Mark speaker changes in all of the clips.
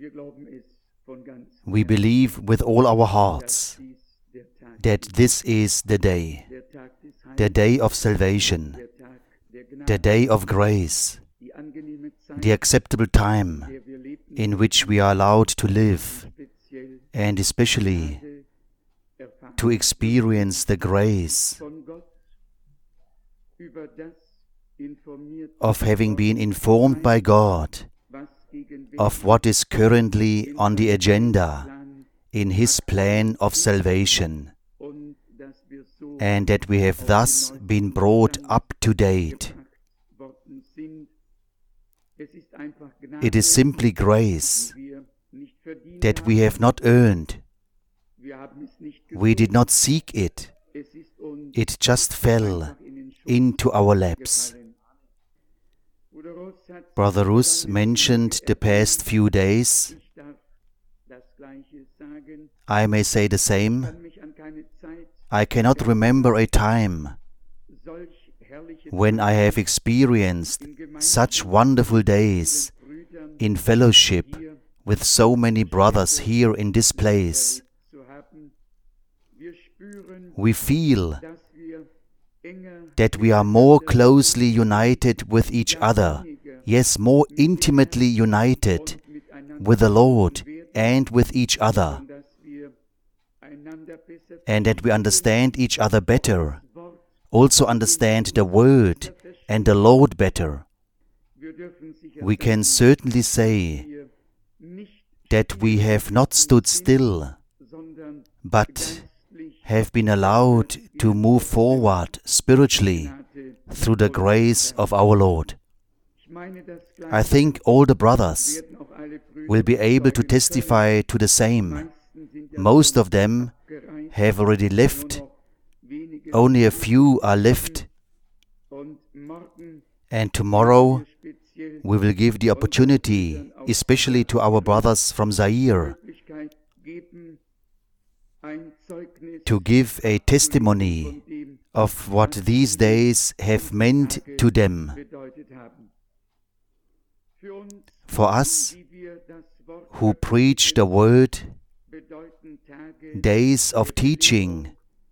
Speaker 1: We believe with all our hearts that this is the day of salvation, the day of grace, the acceptable time in which we are allowed to live, and especially to experience the grace of having been informed by God of what is currently on the agenda in His plan of salvation, and that we have thus been brought up to date. It is simply grace that we have not earned. We did not seek it. It just fell into our laps. Brother Rus mentioned the past few days. I may say the same. I cannot remember a time when I have experienced such wonderful days in fellowship with so many brothers here in this place. We feel that we are more closely united with each other, yes, more intimately united with the Lord and with each other, and that we understand each other better, also understand the Word and the Lord better. We can certainly say that we have not stood still, but have been allowed to move forward spiritually through the grace of our Lord. I think all the brothers will be able to testify to the same. Most of them have already left. Only a few are left. And tomorrow we will give the opportunity, especially to our brothers from Zaire, to give a testimony of what these days have meant to them. For us, who preach the Word, days of teaching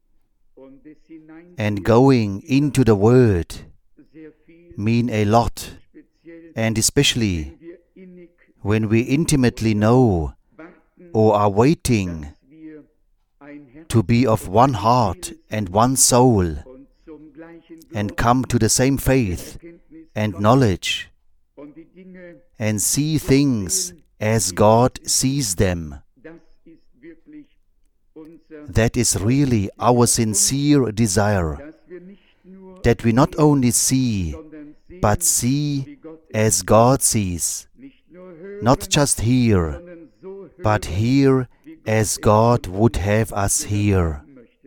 Speaker 1: and going into the Word mean a lot, and especially when we intimately know or are waiting to be of one heart and one soul and come to the same faith and knowledge and see things as God sees them. That is really our sincere desire, that we not only see, but see as God sees. Not just hear, but hear as God would have us hear.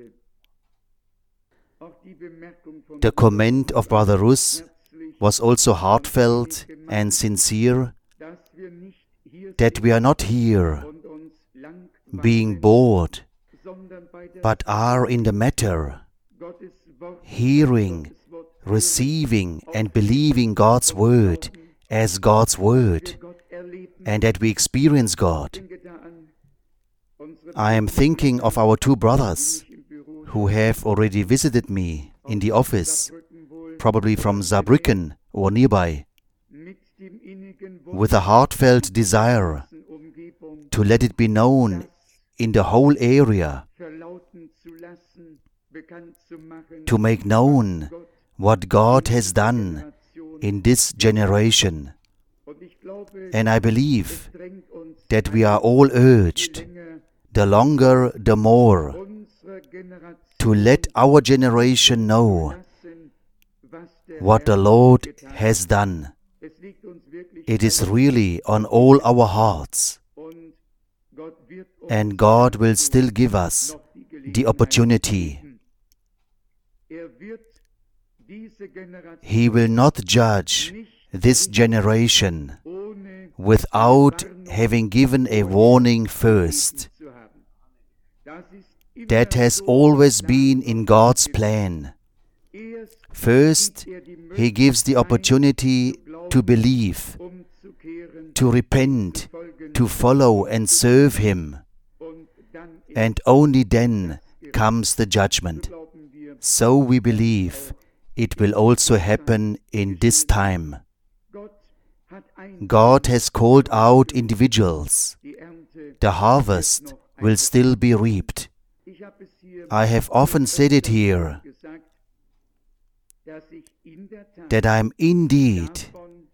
Speaker 1: The comment of Brother Rus was also heartfelt and sincere, that we are not here being bored, but are in the matter, hearing, receiving and believing God's Word as God's Word, and that we experience God. I am thinking of our two brothers who have already visited me in the office, probably from Saarbrücken or nearby, with a heartfelt desire to let it be known in the whole area, to make known what God has done in this generation. And I believe that we are all urged, the longer the more, to let our generation know what the Lord has done. It is really on all our hearts, and God will still give us the opportunity. He will not judge this generation without having given a warning first. That has always been in God's plan. First, He gives the opportunity to believe, to repent, to follow and serve Him, and only then comes the judgment. So we believe it will also happen in this time. God has called out individuals. The harvest will still be reaped. I have often said it here, that I am indeed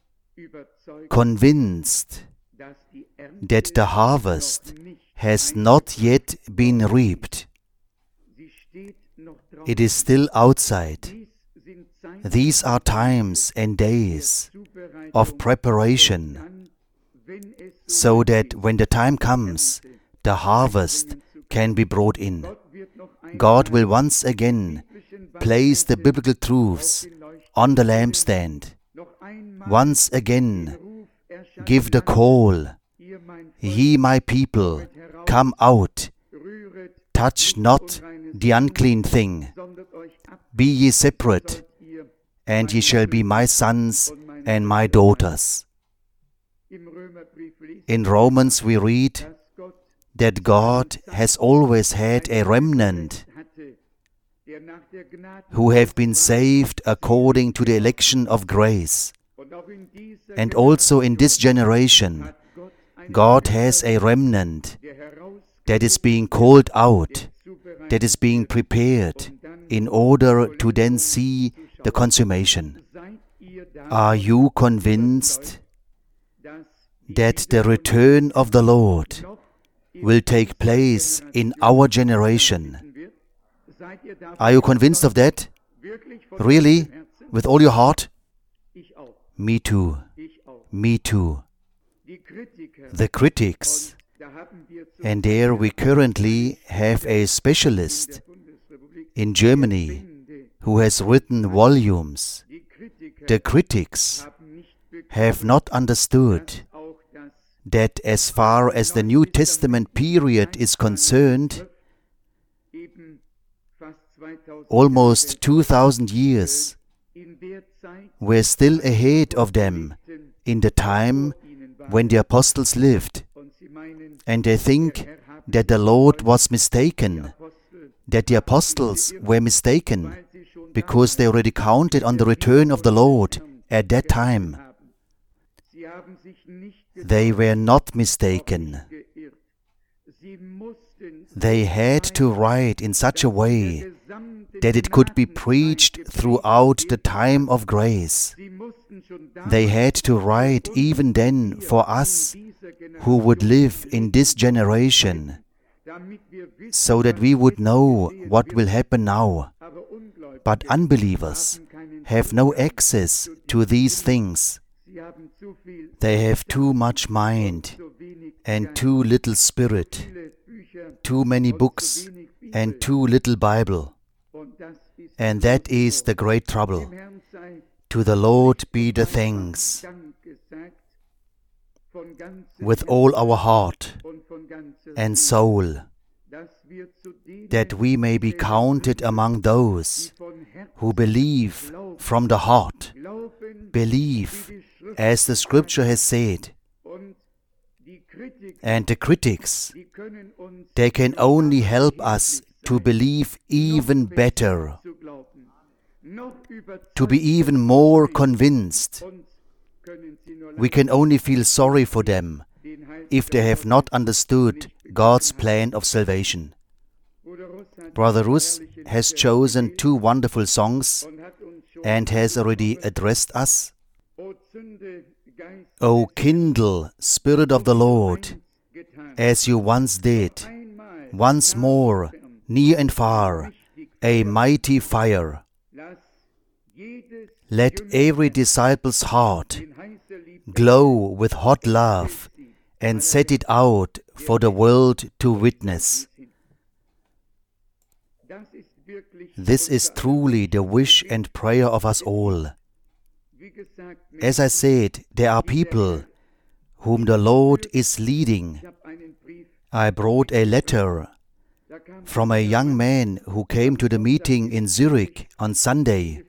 Speaker 1: convinced that the harvest has not yet been reaped. It is still outside. These are times and days of preparation, so that when the time comes, the harvest can be brought in. God will once again place the biblical truths on the lampstand. Once again give the call, "Ye my people, come out, touch not the unclean thing. Be ye separate, and ye shall be my sons and my daughters." In Romans we read that God has always had a remnant who have been saved according to the election of grace. And also in this generation, God has a remnant that is being called out, that is being prepared in order to then see the consummation. Are you convinced that the return of the Lord will take place in our generation? Are you convinced of that? Really? With all your heart? Me too. Me too. The critics, and there we currently have a specialist in Germany who has written volumes. The critics have not understood that as far as the New Testament period is concerned, almost 2,000 years were still ahead of them in the time when the apostles lived. And they think that the Lord was mistaken, that the apostles were mistaken, because they already counted on the return of the Lord at that time. They were not mistaken. They had to write in such a way that it could be preached throughout the time of grace. They had to write even then for us who would live in this generation, so that we would know what will happen now. But unbelievers have no access to these things. They have too much mind and too little spirit, too many books and too little Bible. And that is the great trouble. To the Lord be the thanks, with all our heart and soul, that we may be counted among those who believe from the heart, believe as the Scripture has said. And the critics, they can only help us to believe even better, to be even more convinced. We can only feel sorry for them if they have not understood God's plan of salvation. Brother Russ has chosen two wonderful songs and has already addressed us. O kindle, Spirit of the Lord, as you once did, once more, near and far, a mighty fire. Let every disciple's heart glow with hot love and set it out for the world to witness. This is truly the wish and prayer of us all. As I said, there are people whom the Lord is leading. I brought a letter from a young man who came to the meeting in Zurich on Sunday.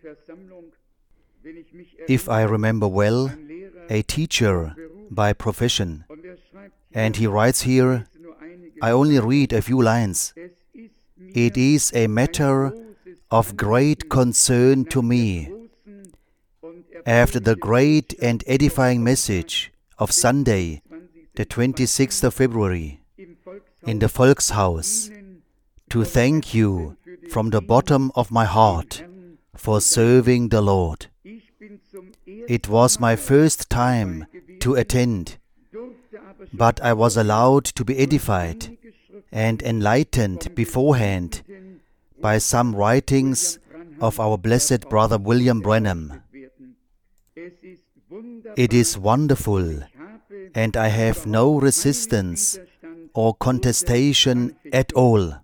Speaker 1: If I remember well, a teacher by profession. And he writes here, I only read a few lines. It is a matter of great concern to me, after the great and edifying message of Sunday, the 26th of February, in the Volkshaus, to thank you from the bottom of my heart for serving the Lord. It was my first time to attend, but I was allowed to be edified and enlightened beforehand by some writings of our blessed brother William Branham. It is wonderful, and I have no resistance or contestation at all.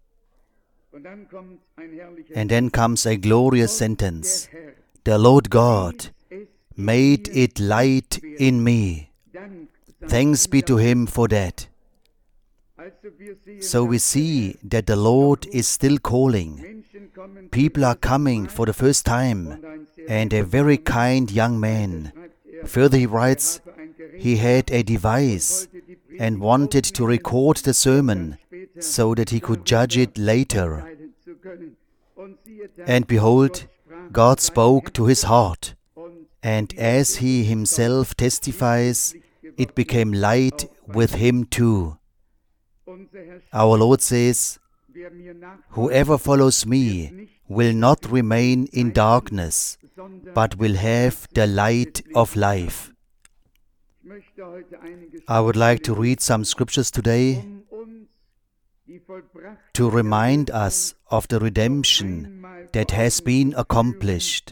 Speaker 1: And then comes a glorious sentence. The Lord God made it light in me. Thanks be to Him for that. So we see that the Lord is still calling. People are coming for the first time, and a very kind young man. Further he writes, he had a device and wanted to record the sermon so that he could judge it later. And behold, God spoke to his heart, and as he himself testifies, it became light with him too. Our Lord says, whoever follows me will not remain in darkness, but will have the light of life. I would like to read some scriptures today to remind us of the redemption that has been accomplished,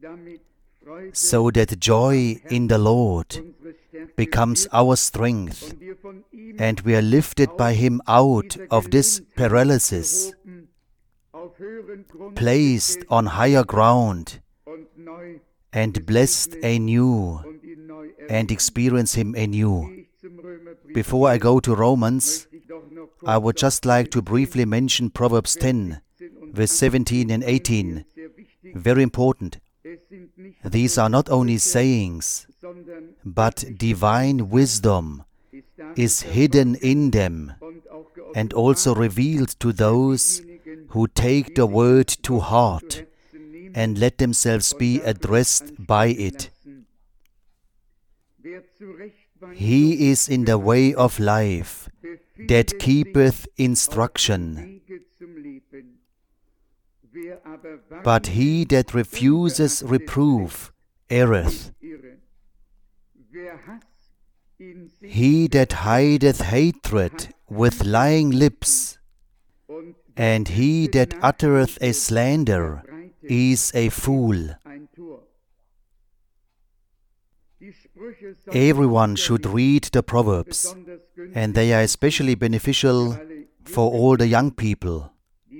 Speaker 1: so that joy in the Lord becomes our strength, and we are lifted by Him out of this paralysis, placed on higher ground, and blessed anew, and experience Him anew. Before I go to Romans, I would just like to briefly mention Proverbs 10, verse 17 and 18. Very important. These are not only sayings, but divine wisdom is hidden in them and also revealed to those who take the word to heart and let themselves be addressed by it. He is in the way of life that keepeth instruction. But he that refuses reproof erreth. He that hideth hatred with lying lips, and he that uttereth a slander is a fool. Everyone should read the Proverbs, and they are especially beneficial for all the young people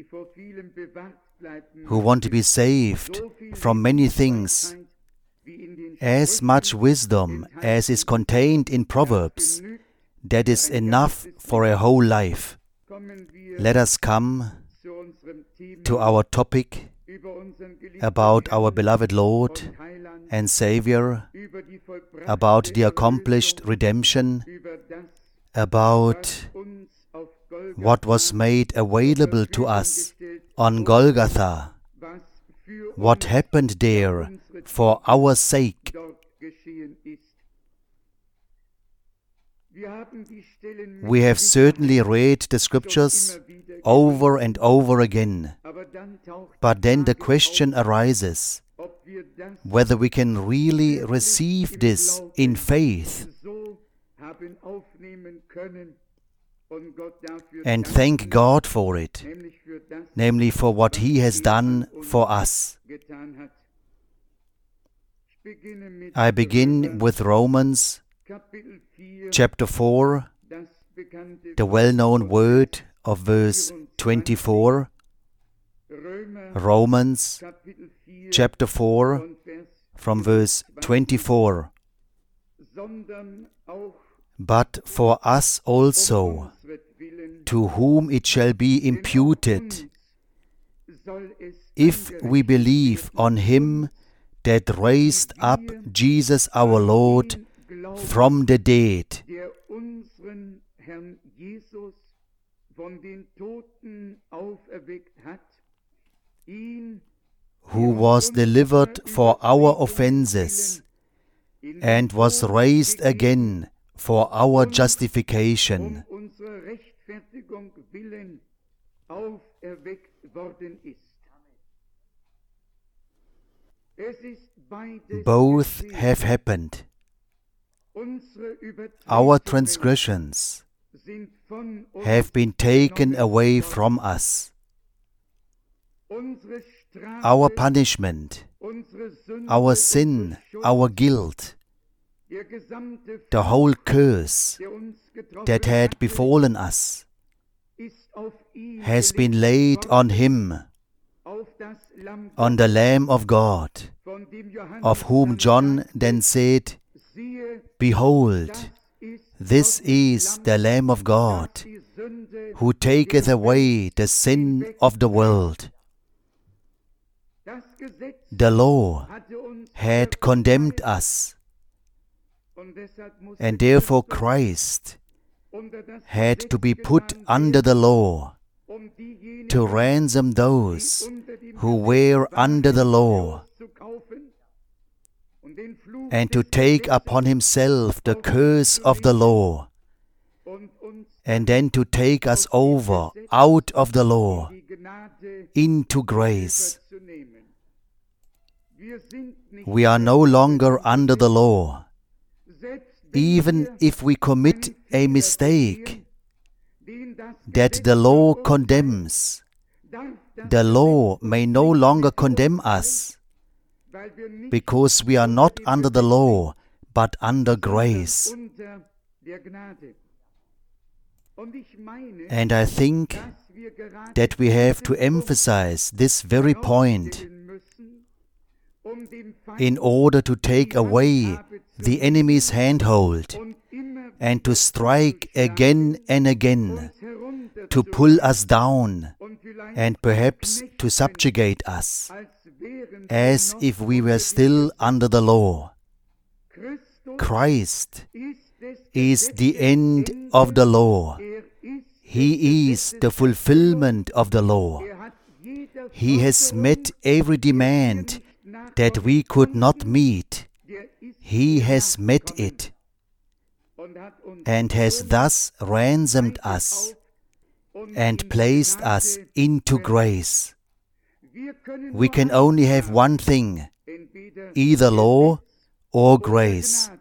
Speaker 1: who want to be saved from many things. As much wisdom as is contained in Proverbs, that is enough for a whole life. Let us come to our topic about our beloved Lord and Savior, about the accomplished redemption, about what was made available to us on Golgotha, what happened there for our sake. We have certainly read the scriptures over and over again, but then the question arises whether we can really receive this in faith and thank God for it, namely for what He has done for us. I begin with Romans chapter 4, the well-known word of verse 24. Romans chapter 4 from verse 24. But for us also, to whom it shall be imputed, if we believe on Him that raised up Jesus our Lord from the dead,
Speaker 2: unseren Herrn Jesus von den Toten auferweckt hat, ihn,
Speaker 1: who was delivered for our offenses and was raised again for our justification,
Speaker 2: unserer Rechtfertigung willen auferweckt worden ist. Es ist beides
Speaker 1: both
Speaker 2: geschehen.
Speaker 1: have happened.
Speaker 2: Unsere
Speaker 1: Our
Speaker 2: Übertretungen
Speaker 1: transgressions
Speaker 2: sind von uns
Speaker 1: have been taken
Speaker 2: genommen
Speaker 1: away
Speaker 2: worden.
Speaker 1: from us.
Speaker 2: Unsere Strafe,
Speaker 1: Our punishment,
Speaker 2: unsere Sünde,
Speaker 1: our
Speaker 2: unsere
Speaker 1: sin,
Speaker 2: Schuld,
Speaker 1: our guilt,
Speaker 2: der gesamte
Speaker 1: the whole curse
Speaker 2: der uns getroffen
Speaker 1: that had
Speaker 2: hatte,
Speaker 1: befallen us
Speaker 2: ist auf ihn
Speaker 1: has been
Speaker 2: gelegt
Speaker 1: laid
Speaker 2: worden,
Speaker 1: on him,
Speaker 2: auf das Lamm
Speaker 1: on the Lamb of God,
Speaker 2: von dem Johannes
Speaker 1: of whom
Speaker 2: dann
Speaker 1: John
Speaker 2: sagte,
Speaker 1: then said,
Speaker 2: siehe,
Speaker 1: Behold,
Speaker 2: das ist
Speaker 1: this
Speaker 2: Gottes
Speaker 1: is
Speaker 2: Lamm,
Speaker 1: the Lamb of
Speaker 2: das
Speaker 1: God,
Speaker 2: die Sünde
Speaker 1: who taketh
Speaker 2: der
Speaker 1: away
Speaker 2: Welt
Speaker 1: the sin
Speaker 2: hinweg
Speaker 1: of the world.
Speaker 2: Das Gesetz
Speaker 1: The law
Speaker 2: hatte uns
Speaker 1: had condemned us,
Speaker 2: und deshalb musste
Speaker 1: and therefore
Speaker 2: Christus
Speaker 1: Christ
Speaker 2: unter das
Speaker 1: had
Speaker 2: Gesetz
Speaker 1: to be put
Speaker 2: getan
Speaker 1: under the law
Speaker 2: diejenigen,
Speaker 1: to ransom
Speaker 2: die
Speaker 1: those
Speaker 2: unter dem
Speaker 1: who
Speaker 2: Gesetz
Speaker 1: were
Speaker 2: waren,
Speaker 1: under the law,
Speaker 2: loszukaufen und den Fluch
Speaker 1: and to
Speaker 2: des
Speaker 1: take
Speaker 2: Gesetzes
Speaker 1: upon himself the curse of the law,
Speaker 2: und uns
Speaker 1: and then to take us over out of the law
Speaker 2: die Gnade
Speaker 1: into grace.
Speaker 2: überzunehmen. Wir sind nicht
Speaker 1: We are no longer under the law.
Speaker 2: selbst wenn
Speaker 1: Even
Speaker 2: wir
Speaker 1: if we commit
Speaker 2: einen
Speaker 1: a
Speaker 2: Fehler
Speaker 1: mistake
Speaker 2: begehen, den das
Speaker 1: that
Speaker 2: Gesetz
Speaker 1: the law
Speaker 2: verurteilt,
Speaker 1: condemns,
Speaker 2: darf das
Speaker 1: the law
Speaker 2: Gesetz
Speaker 1: may
Speaker 2: uns
Speaker 1: no
Speaker 2: nicht
Speaker 1: longer
Speaker 2: mehr
Speaker 1: condemn
Speaker 2: verurteilen,
Speaker 1: us,
Speaker 2: weil wir nicht
Speaker 1: because we are
Speaker 2: unter
Speaker 1: not
Speaker 2: dem
Speaker 1: under the
Speaker 2: Gesetz
Speaker 1: law, but under
Speaker 2: sind,
Speaker 1: grace.
Speaker 2: sondern unter der Gnade. Und ich meine,
Speaker 1: And I think
Speaker 2: dass wir gerade
Speaker 1: that we have
Speaker 2: diesen
Speaker 1: to
Speaker 2: Punkt
Speaker 1: emphasize this very point
Speaker 2: herausstellen müssen, den Feind
Speaker 1: in order to take
Speaker 2: in die
Speaker 1: away
Speaker 2: Handhabe zu
Speaker 1: the
Speaker 2: nehmen
Speaker 1: enemy's handhold
Speaker 2: und immer
Speaker 1: and to
Speaker 2: wieder
Speaker 1: strike
Speaker 2: zuzuschlagen,
Speaker 1: again and again,
Speaker 2: uns herunterzureißen
Speaker 1: to pull us down
Speaker 2: und vielleicht
Speaker 1: and perhaps
Speaker 2: zu
Speaker 1: to
Speaker 2: knechten,
Speaker 1: subjugate us,
Speaker 2: als wären wir
Speaker 1: as
Speaker 2: noch
Speaker 1: if we
Speaker 2: unter
Speaker 1: were
Speaker 2: dem
Speaker 1: still
Speaker 2: Gesetz.
Speaker 1: under the law.
Speaker 2: Christus
Speaker 1: Christ
Speaker 2: ist des
Speaker 1: is the
Speaker 2: Gesetzes
Speaker 1: end
Speaker 2: Ende.
Speaker 1: of the law.
Speaker 2: Er ist
Speaker 1: He
Speaker 2: des
Speaker 1: is
Speaker 2: Gesetzes
Speaker 1: the fulfillment of the law.
Speaker 2: Er hat jeder
Speaker 1: He has
Speaker 2: Forderung,
Speaker 1: met every
Speaker 2: der wir
Speaker 1: demand
Speaker 2: nicht
Speaker 1: that we could not
Speaker 2: nachkommen
Speaker 1: meet.
Speaker 2: konnten, der ist
Speaker 1: He
Speaker 2: ihr
Speaker 1: has met
Speaker 2: nachgekommen
Speaker 1: it
Speaker 2: und hat uns
Speaker 1: and has
Speaker 2: somit
Speaker 1: thus ransomed us and placed us into grace. We can only have one thing, either law or grace.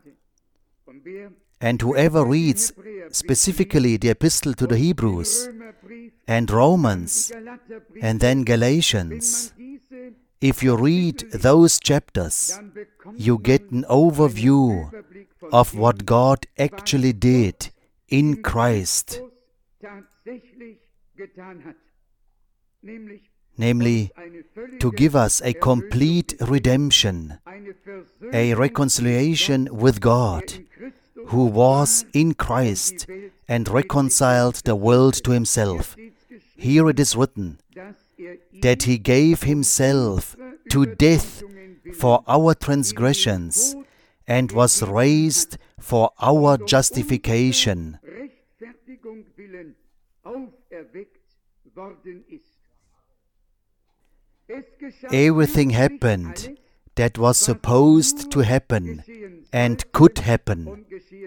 Speaker 1: And whoever reads specifically the epistle to the Hebrews and Romans and then Galatians, if you read those chapters, you get an overview of what God actually did in Christ, namely to give us a complete redemption, a reconciliation with God, who was in Christ and reconciled the world to himself. Here it is written that he gave himself to death for our transgressions and was raised for our justification. Everything happened that was supposed to happen and could happen.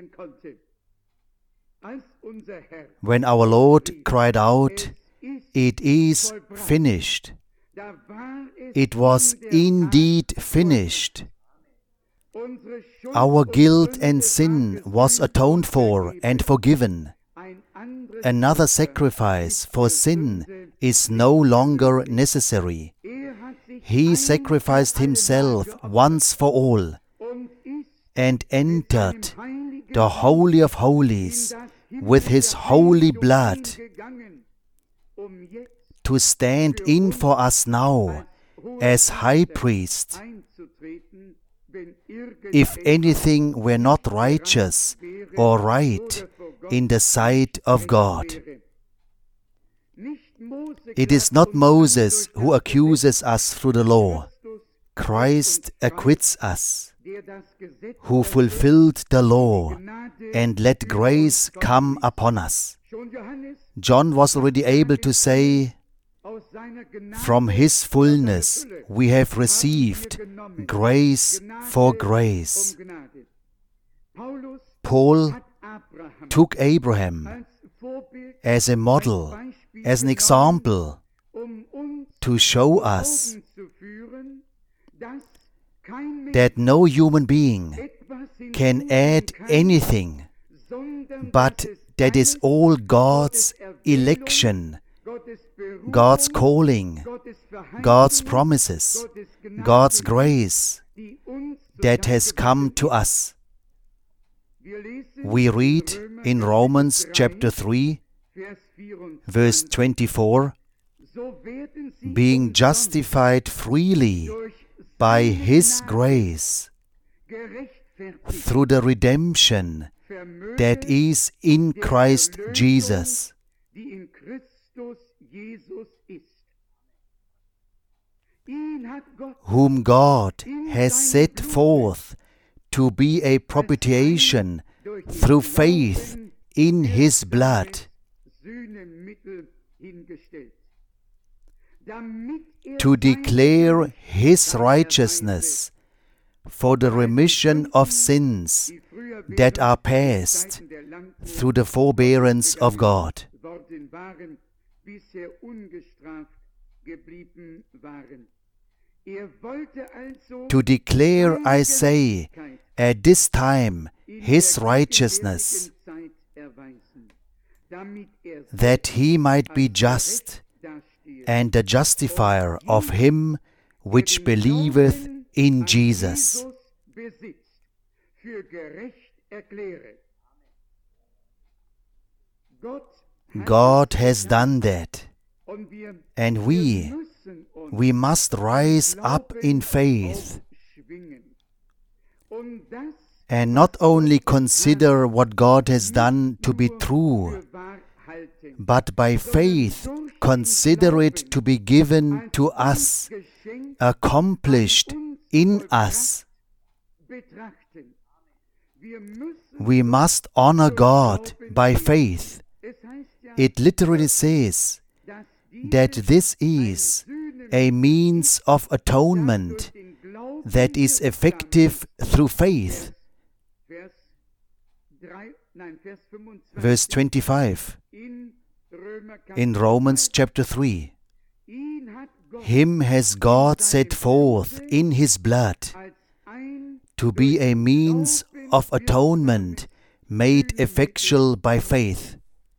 Speaker 1: When our Lord cried out, "It is finished," it was indeed finished. Our guilt and sin was atoned for and forgiven. Another sacrifice for sin is no longer necessary. He sacrificed himself once for all and entered the Holy of Holies with his holy blood to stand in for us now as High Priest. If anything were not righteous or right in the sight of God. It is not Moses who accuses us through the law. Christ acquits us. who fulfilled the law and let grace come upon us. John was already able to say, from his fullness we have received grace for grace. Paul took Abraham as a model, as an example, to show us that no human being can add anything, but that is all God's election, God's calling, God's promises, God's grace that has come to us. We read in Romans chapter 3, verse 24, being justified freely by His grace through the redemption that is in Christ Jesus, whom God has set forth to be a propitiation through faith in His blood, to declare His righteousness for the remission of sins that are past through the forbearance of God. To declare, I say, at this time His righteousness, that He might be just and the justifier of him which believeth in Jesus. God has done that, and we must rise up in faith and not only consider what God has done to be true, but by faith consider it to be given to us, accomplished in us. We must honor God by faith. It literally says that this is a means of atonement that is effective through faith. Verse 25 in Romans chapter 3. Him has God set forth in His blood to be a means of atonement made effectual by faith.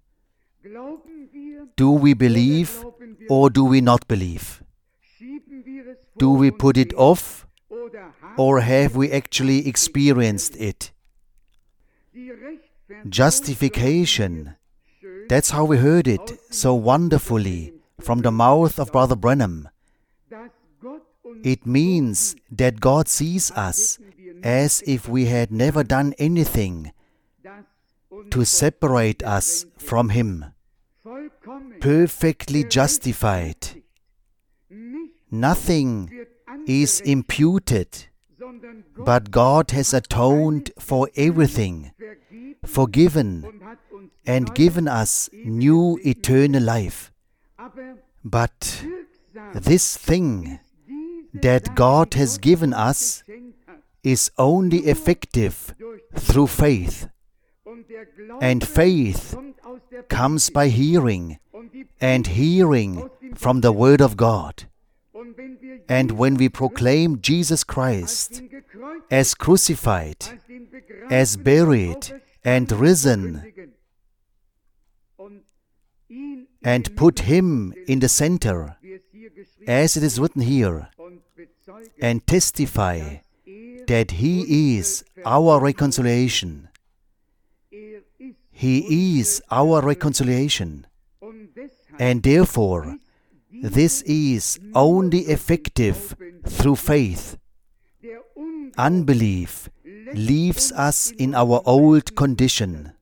Speaker 1: Do we believe or do we not believe? Do we put it off or have we actually experienced it? Justification, that's how we heard it so wonderfully from the mouth of Brother Branham. It means that God sees us as if we had never done anything to separate us from Him. Perfectly justified. Nothing is imputed, but God has atoned for everything, forgiven, and given us new eternal life. But this thing that God has given us is only effective through faith. And faith comes by hearing, and hearing from the Word of God. And when we proclaim Jesus Christ as crucified, as buried and risen, and put Him in the center, as it is written here, and testify that He is our reconciliation. He is our reconciliation. And therefore, this is only effective through faith. Unbelief leaves us in our old condition.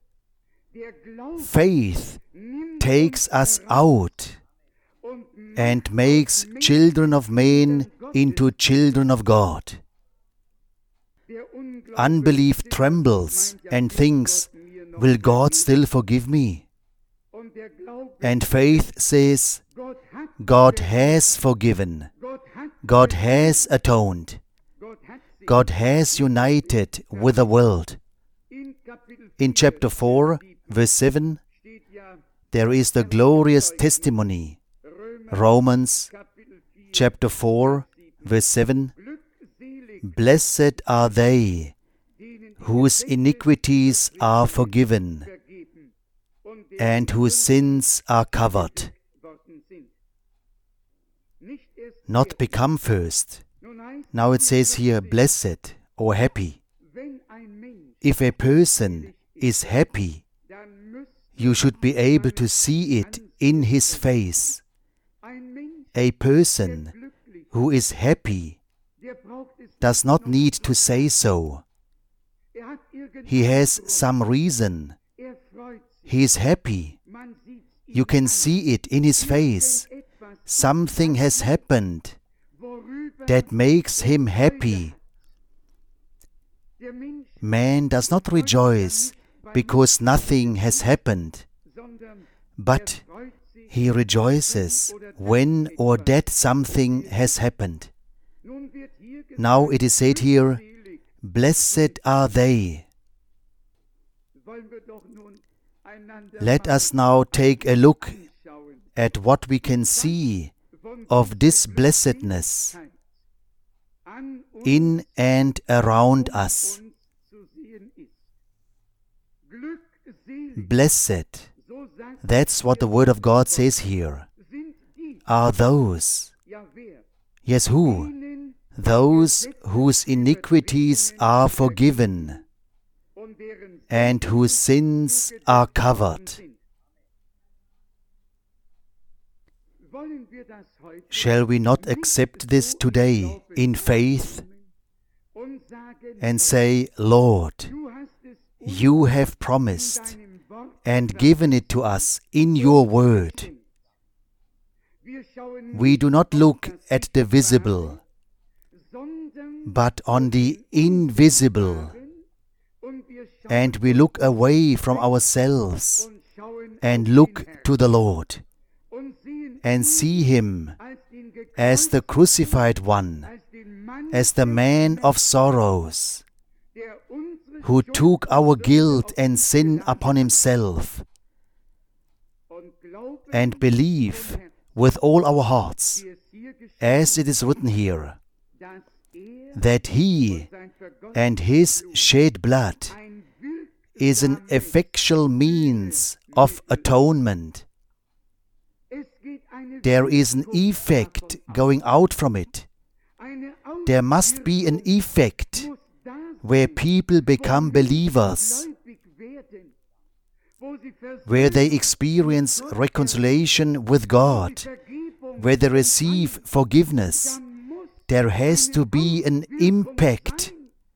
Speaker 1: Faith takes us out and makes children of men into children of God. Unbelief trembles and thinks, will God still forgive me? And faith says, God has forgiven. God has atoned. God has united with the world. In chapter 4, verse 7, there is the glorious testimony. Romans chapter 4, verse 7, Blessed are they whose iniquities are forgiven and whose sins are covered. Not become first. Now it says here, blessed or happy. If a person is happy, you should be able to see it in his face. A person who is happy does not need to say so. He has some reason. He is happy. You can see it in his face. Something has happened that makes him happy. Man does not rejoice because nothing has happened, but he rejoices when or that something has happened. Now it is said here, blessed are they. Let us now take a look at what we can see of this blessedness in and around us. Blessed, that's what the Word of God says here, are those. Yes, who? Those whose iniquities are forgiven and whose sins are covered. Shall we not accept this today in faith and say, Lord, you have promised and given it to us in your word. We do not look at the visible, but on the invisible. And we look away from ourselves and look to the Lord and see Him as the crucified one, as the man of sorrows, who took our guilt and sin upon Himself, and believe with all our hearts, as it is written here, that He and His shed blood is an effectual means of atonement. There is an effect going out from it. There must be an effect where people become believers, where they experience reconciliation with God, where they receive forgiveness. There has to be an impact.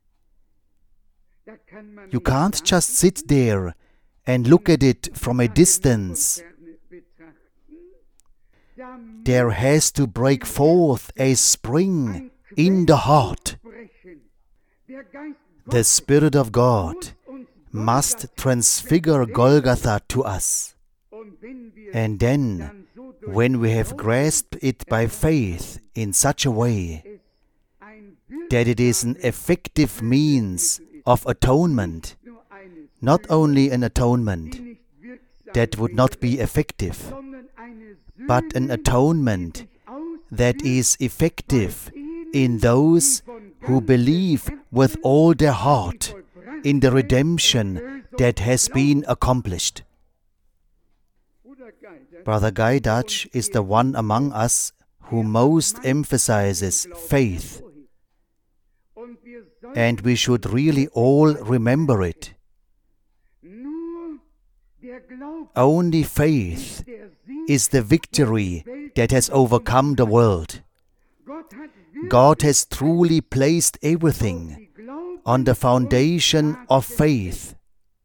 Speaker 1: You can't just sit there and look at it from a distance. There has to break forth a spring in the heart. The Spirit of God must transfigure Golgotha to us. And then, when we have grasped it by faith in such a way that it is an effective means of atonement, not only an atonement that would not be effective, but an atonement that is effective in those who believe with all their heart in the redemption that has been accomplished. Brother Guy Dutch is the one among us who most emphasizes faith, and we should really all remember it. Only faith is the victory that has overcome the world. God has truly placed everything on the foundation of faith.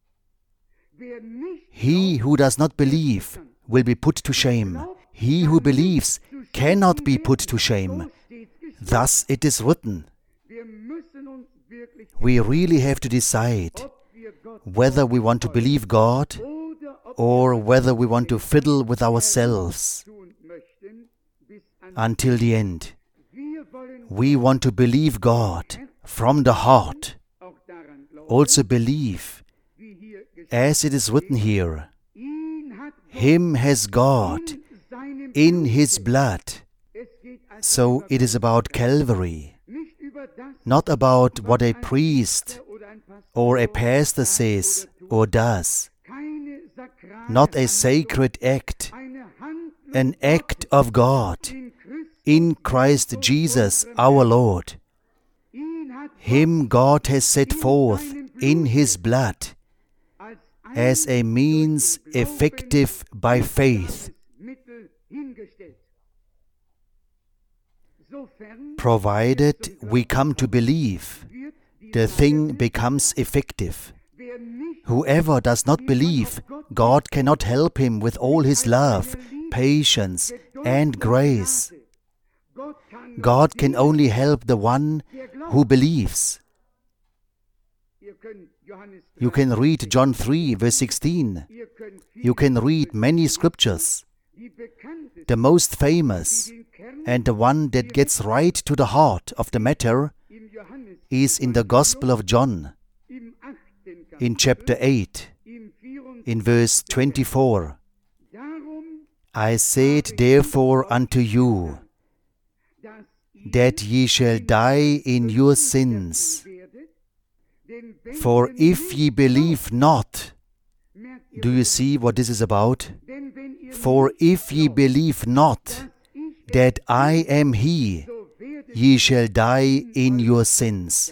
Speaker 1: He who does not believe will be put to shame. He who believes cannot be put to shame. Thus it is written. We really have to decide
Speaker 2: ob wir Gott
Speaker 1: whether we want to believe God
Speaker 2: oder ob
Speaker 1: or whether we want to fiddle with ourselves
Speaker 2: tun möchten, bis an
Speaker 1: until the end.
Speaker 2: wir wollen
Speaker 1: We want to believe God from the heart.
Speaker 2: auch daran glauben,
Speaker 1: Also believe,
Speaker 2: wie hier geschrieben
Speaker 1: as it is written here,
Speaker 2: ihn hat Gott
Speaker 1: Him has God
Speaker 2: in seinem
Speaker 1: in
Speaker 2: Blut
Speaker 1: His
Speaker 2: gegeben.
Speaker 1: blood.
Speaker 2: Es geht also
Speaker 1: So
Speaker 2: über
Speaker 1: it is about Calvary,
Speaker 2: nicht über das,
Speaker 1: not about what a
Speaker 2: was ein
Speaker 1: priest
Speaker 2: Priester oder ein Pastor
Speaker 1: or a pastor
Speaker 2: sagt
Speaker 1: says
Speaker 2: oder tut.
Speaker 1: or does,
Speaker 2: Keine sakrale
Speaker 1: not a
Speaker 2: Handlung,
Speaker 1: sacred act,
Speaker 2: eine Handlung
Speaker 1: an act of God
Speaker 2: in
Speaker 1: in Christ Jesus our Lord.
Speaker 2: Ihn hat
Speaker 1: Him God has set forth in His blood
Speaker 2: als
Speaker 1: as a means effective by faith,
Speaker 2: Mittel hingestellt. Sofern
Speaker 1: provided we come to believe,
Speaker 2: wird die
Speaker 1: the thing becomes effective.
Speaker 2: wer nicht
Speaker 1: Whoever does not believe, God cannot help him with all His love, patience, and grace.
Speaker 2: Gott kann
Speaker 1: God can only help the one who believes.
Speaker 2: ihr könnt Johannes
Speaker 1: You can read John 3, verse 16.
Speaker 2: ihr könnt
Speaker 1: You can read many scriptures.
Speaker 2: die bekannteste
Speaker 1: The most famous
Speaker 2: den Kern
Speaker 1: and the one that gets right to the heart of the matter
Speaker 2: im Johannes
Speaker 1: is in the Gospel of John,
Speaker 2: im 8.
Speaker 1: in chapter 8,
Speaker 2: im 24.
Speaker 1: in verse 24.
Speaker 2: Darum,
Speaker 1: I said therefore unto you,
Speaker 2: dass
Speaker 1: that ye shall die in your sins.
Speaker 2: werdet, denn wenn
Speaker 1: For
Speaker 2: ihr
Speaker 1: if ye believe not,
Speaker 2: merkt ihr,
Speaker 1: do you see what this is about?
Speaker 2: denn wenn ihr
Speaker 1: For if ye believe not
Speaker 2: ich
Speaker 1: that I am He,
Speaker 2: so werdet,
Speaker 1: ye shall die in your sins.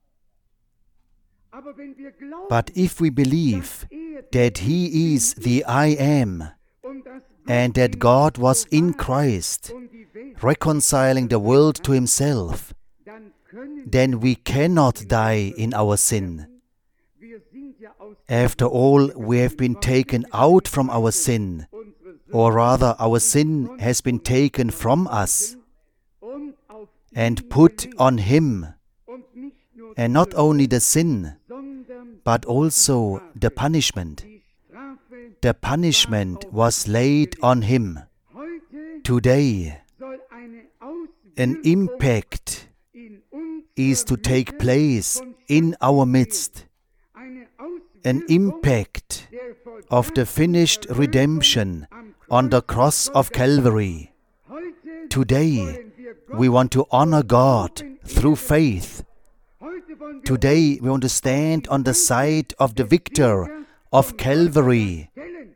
Speaker 2: aber wenn wir glauben,
Speaker 1: But if we believe that He is the I am,
Speaker 2: und dass
Speaker 1: and that God was in Christ,
Speaker 2: und die Welt,
Speaker 1: reconciling the world to Himself,
Speaker 2: dann können
Speaker 1: then we cannot die in our sin.
Speaker 2: wir sind ja aus
Speaker 1: After all, we have been taken out from our sin,
Speaker 2: unsere Sünde
Speaker 1: or rather, our sin has been taken from us
Speaker 2: und auf
Speaker 1: and put on Him,
Speaker 2: und nicht nur
Speaker 1: and not only the sin,
Speaker 2: sondern
Speaker 1: but also the punishment.
Speaker 2: die Strafe.
Speaker 1: The punishment was laid on Him.
Speaker 2: Heute
Speaker 1: Today,
Speaker 2: soll eine
Speaker 1: an
Speaker 2: Auswirkung
Speaker 1: impact
Speaker 2: in uns
Speaker 1: is to take place in our midst,
Speaker 2: eine
Speaker 1: an
Speaker 2: Auswirkung
Speaker 1: impact
Speaker 2: der
Speaker 1: of the finished redemption on the cross of Calvary.
Speaker 2: Heute
Speaker 1: Today,
Speaker 2: wollen wir Gott,
Speaker 1: we want to honor God through faith.
Speaker 2: heute wollen wir
Speaker 1: Today, we want to stand on the side of the victor of Calvary
Speaker 2: stellen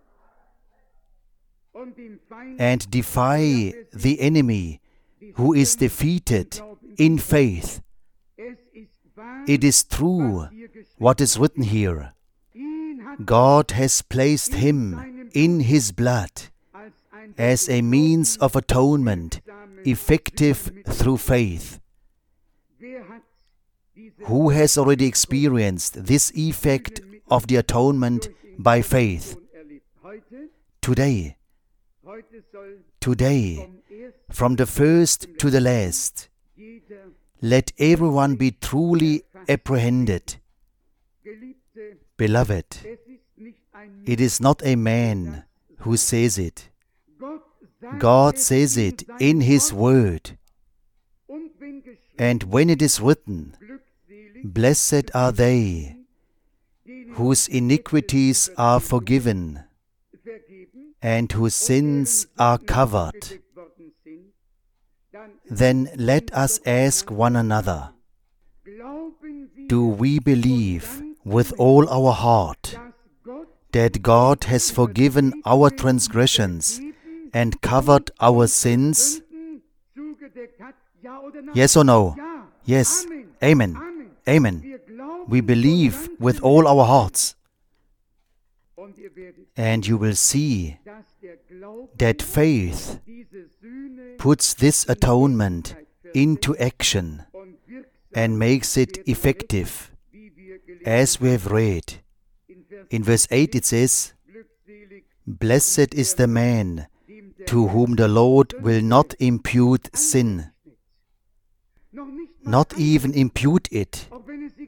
Speaker 2: und dem Feind
Speaker 1: and defy the enemy who is defeated in faith.
Speaker 2: es ist wahr,
Speaker 1: It is true
Speaker 2: hier geschrieben.
Speaker 1: what is written here.
Speaker 2: Ihn hat
Speaker 1: God has placed Him in His blood
Speaker 2: als ein
Speaker 1: as a means of atonement, effective through faith.
Speaker 2: wer hat diese
Speaker 1: Who has already experienced this effect of the atonement by faith?
Speaker 2: erlebt? Heute
Speaker 1: Today,
Speaker 2: soll
Speaker 1: today,
Speaker 2: vom ersten
Speaker 1: from the first to the last,
Speaker 2: jeder
Speaker 1: let everyone be truly apprehended.
Speaker 2: Geliebte,
Speaker 1: Beloved,
Speaker 2: es ist nicht ein
Speaker 1: it is not a man who says it.
Speaker 2: Gott sagt
Speaker 1: God
Speaker 2: es
Speaker 1: says
Speaker 2: in
Speaker 1: it
Speaker 2: seinem
Speaker 1: in His
Speaker 2: Wort.
Speaker 1: Word.
Speaker 2: Und wenn geschrieben,
Speaker 1: And when it is written,
Speaker 2: glückselig,
Speaker 1: blessed are they
Speaker 2: denen
Speaker 1: whose iniquities are forgiven
Speaker 2: vergeben
Speaker 1: and whose sins are covered,
Speaker 2: bedeckt worden sind, dann
Speaker 1: then let us ask one another,
Speaker 2: glauben wir,
Speaker 1: do we believe with all our heart
Speaker 2: dass Gott
Speaker 1: that God has forgiven our transgressions and covered our sins?
Speaker 2: Sünden zugedeckt hat? Ja oder nein?
Speaker 1: Yes or no?
Speaker 2: Ja.
Speaker 1: Yes.
Speaker 2: Amen.
Speaker 1: Amen.
Speaker 2: Amen.
Speaker 1: Amen.
Speaker 2: Wir glauben
Speaker 1: We believe
Speaker 2: von
Speaker 1: with
Speaker 2: ganzem
Speaker 1: all our hearts,
Speaker 2: und ihr werdet,
Speaker 1: and you will see
Speaker 2: dass der Glaube
Speaker 1: that faith
Speaker 2: diese Sühne
Speaker 1: puts this atonement into action
Speaker 2: und wirksam
Speaker 1: and makes it effective.
Speaker 2: wie wir gelesen
Speaker 1: As we have read,
Speaker 2: in Vers
Speaker 1: in verse 8 it says,
Speaker 2: glückselig,
Speaker 1: blessed is the man
Speaker 2: dem der
Speaker 1: to whom the Lord will not impute sin,
Speaker 2: noch nicht mal
Speaker 1: not even impute it,
Speaker 2: auch wenn es sich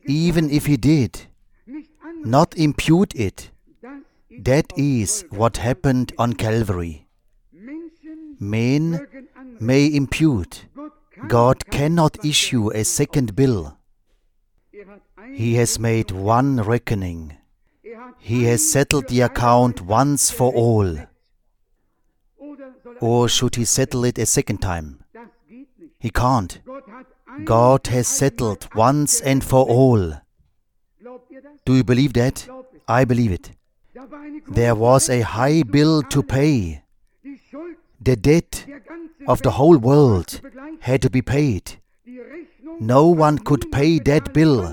Speaker 1: even if he did not impute it. That is what happened on Calvary. Men may impute. God cannot issue a second bill. He has made one reckoning. He has settled the account once for all. Or should he settle it a second time? He can't. God has settled once and for all. Do you believe that? I believe it. There was a high bill to pay. The debt of the whole world had to be paid. No one could pay that bill.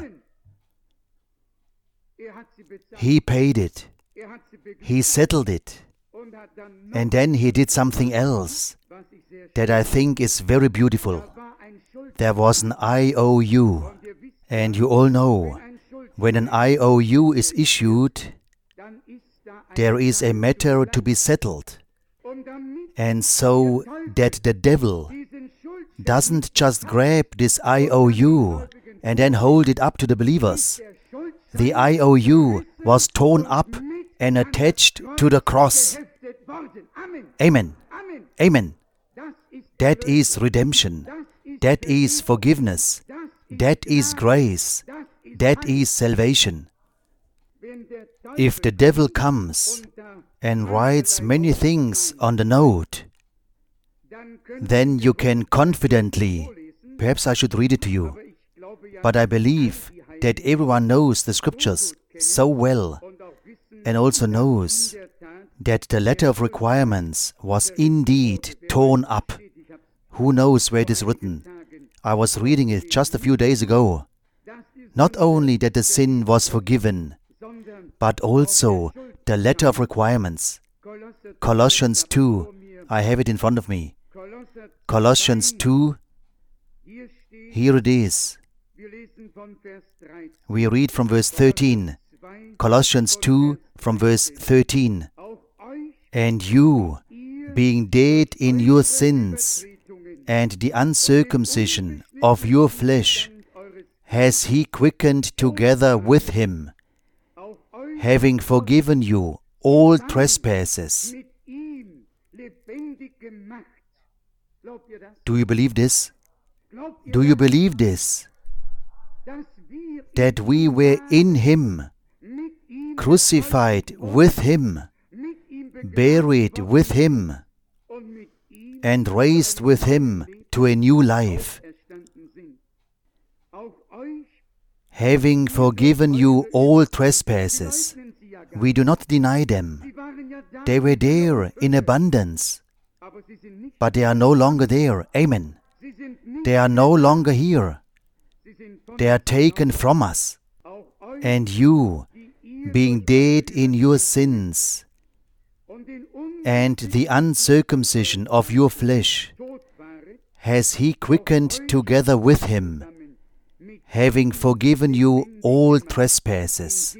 Speaker 1: He paid it. He settled it. And then he did something else that I think is very beautiful. There was an IOU. And you all know, when an IOU is issued, there is a matter to be settled. And so that the devil doesn't just grab this IOU and then hold it up to the believers. The IOU was torn up and attached to the cross. Amen. Amen. That is redemption. That is forgiveness. That is grace. That is salvation. If the devil comes and writes many things on the note, then you can confidently, perhaps I should read it to you, but I believe that everyone knows the scriptures so well and also knows that the letter of requirements was indeed torn up. Who knows where it is written? I was reading it just a few days ago. Not only that the sin was forgiven, but also the letter of requirements. Colossians 2, I have it in front of me. Colossians 2, here it is. We read from verse 13. Colossians 2 from verse 13. And you, being dead in your sins and the uncircumcision of your flesh, has he quickened together with him, having forgiven you all trespasses. Do you believe this? Do you believe this? That we were in him, crucified with him, buried with him, and raised with him to a new life, having forgiven you all trespasses. We do not deny them. They were there in abundance, but they are no longer there. Amen. They are no longer here. They are taken from us. And you, being dead in your sins and the uncircumcision of your flesh, has he quickened together with him, having forgiven you all trespasses.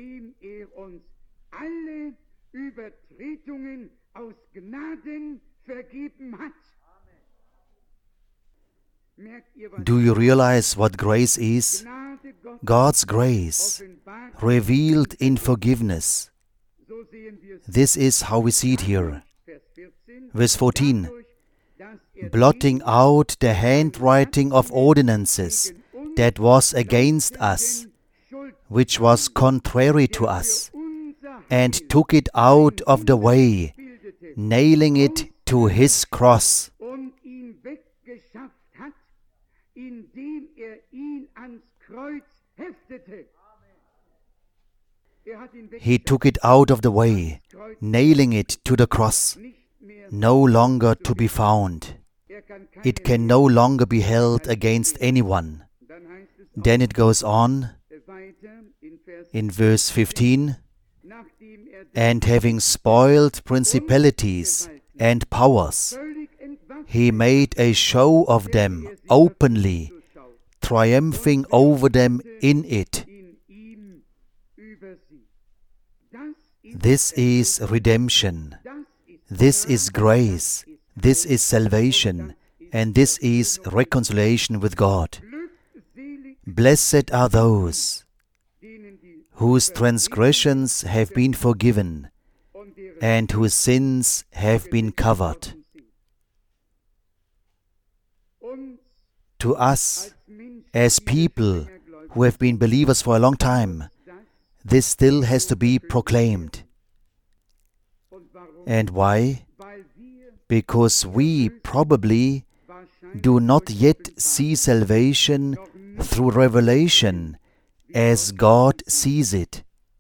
Speaker 1: Do you realize what grace is? God's grace, revealed in forgiveness. This is how we see it here. Verse 14. Blotting out the handwriting of ordinances that was against us, which was contrary to us, and took it out of the way, nailing it to his cross. He took it out of the way, nailing it to the cross, no longer to be found. It can no longer be held against anyone. Then it goes on in verse 15, and having spoiled principalities and powers, he made a show of them openly, triumphing over them in it. This is redemption. This is grace. This is salvation. And this is reconciliation with God. Blessed are those whose transgressions have been forgiven, and whose sins have been covered. To us, as people who have been believers for a long time, this still has to be proclaimed. And why? Because we probably do not yet see salvation through revelation as God sees it.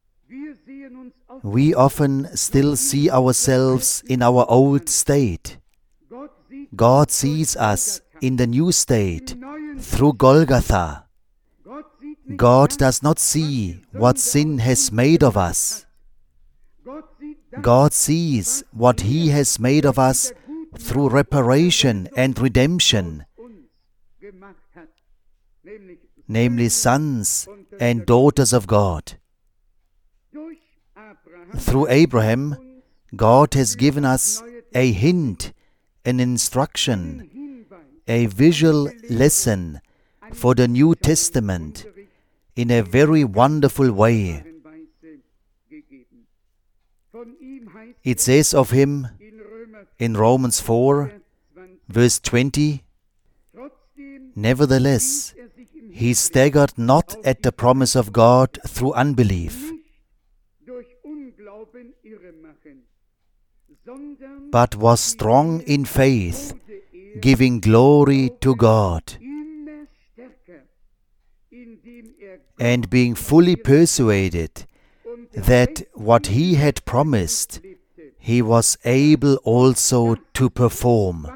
Speaker 1: We often still see ourselves in our old state. God sees us in the new state through Golgotha. God does not see what sin has made of us. God sees what He has made of us through reparation and redemption, namely sons and daughters of God. Through Abraham, God has given us a hint, an instruction, a visual lesson for the New Testament in a very wonderful way. It says of him in Romans 4, verse 20, "Nevertheless, he staggered not at the promise of God through unbelief, but was strong in faith, giving glory to God, and being fully persuaded that what he had promised, he was able also to perform."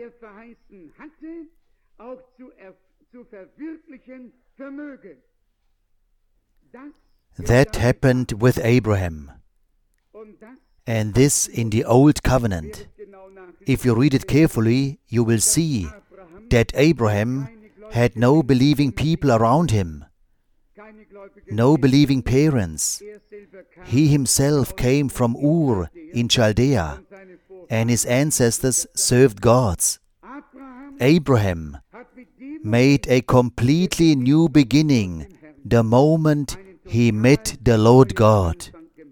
Speaker 1: That happened with Abraham, and this in the Old Covenant. If you read it carefully, you will see that Abraham had no believing people around him, no believing parents. He himself came from Ur in Chaldea, and his ancestors served gods. Abraham made a completely new beginning the moment he met the Lord God.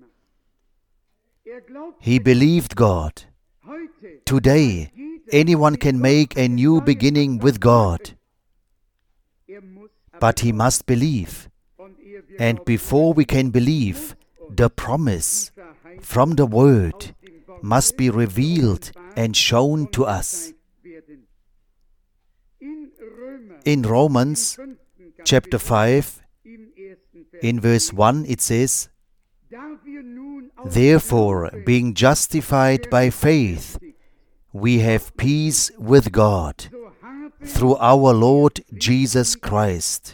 Speaker 1: He believed God. Today, anyone can make a new beginning with God, but he must believe. And before we can believe, the promise from the Word must be revealed and shown to us. In Romans chapter 5, in verse 1, it says, "Therefore, being justified by faith, we have peace with God, through our Lord Jesus Christ."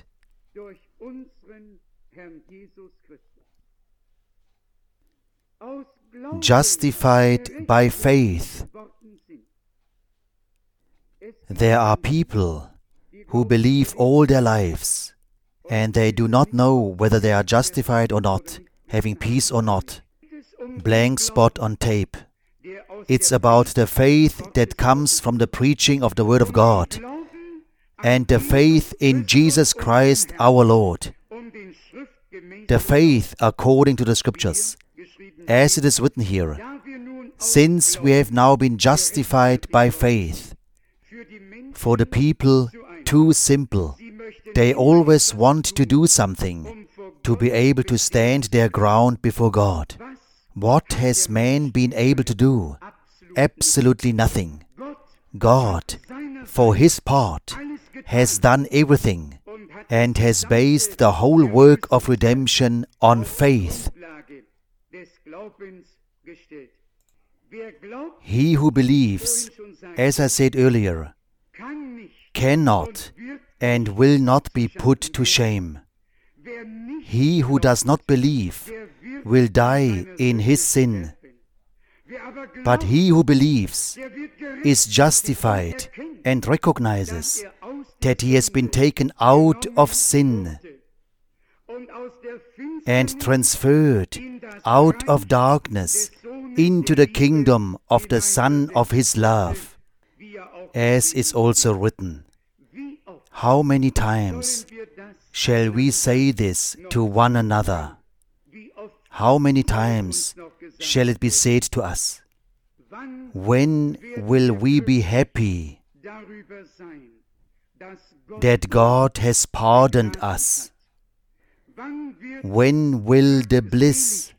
Speaker 1: Justified by faith. There are people who believe all their lives, and they do not know whether they are justified or not, having peace or not. Blank spot on tape. It's about the faith that comes from the preaching of the Word of God, and the faith in Jesus Christ our Lord. The faith according to the Scriptures. As it is written here, "Since we have now been justified by faith." For the people, too simple. They always want to do something to be able to stand their ground before God. What has man been able to do? Absolutely nothing. God, for His part, has done everything and has based the whole work of redemption on faith. He who believes, as I said earlier, cannot and will not be put to shame. He who does not believe will die in his sin. But he who believes is justified and recognizes that he has been taken out of sin and transferred out of darkness into the kingdom of the Son of His love, as is also written. How many times shall we say this to one another? How many times shall it be said to us, when will we be happy that God has pardoned us? When will the bliss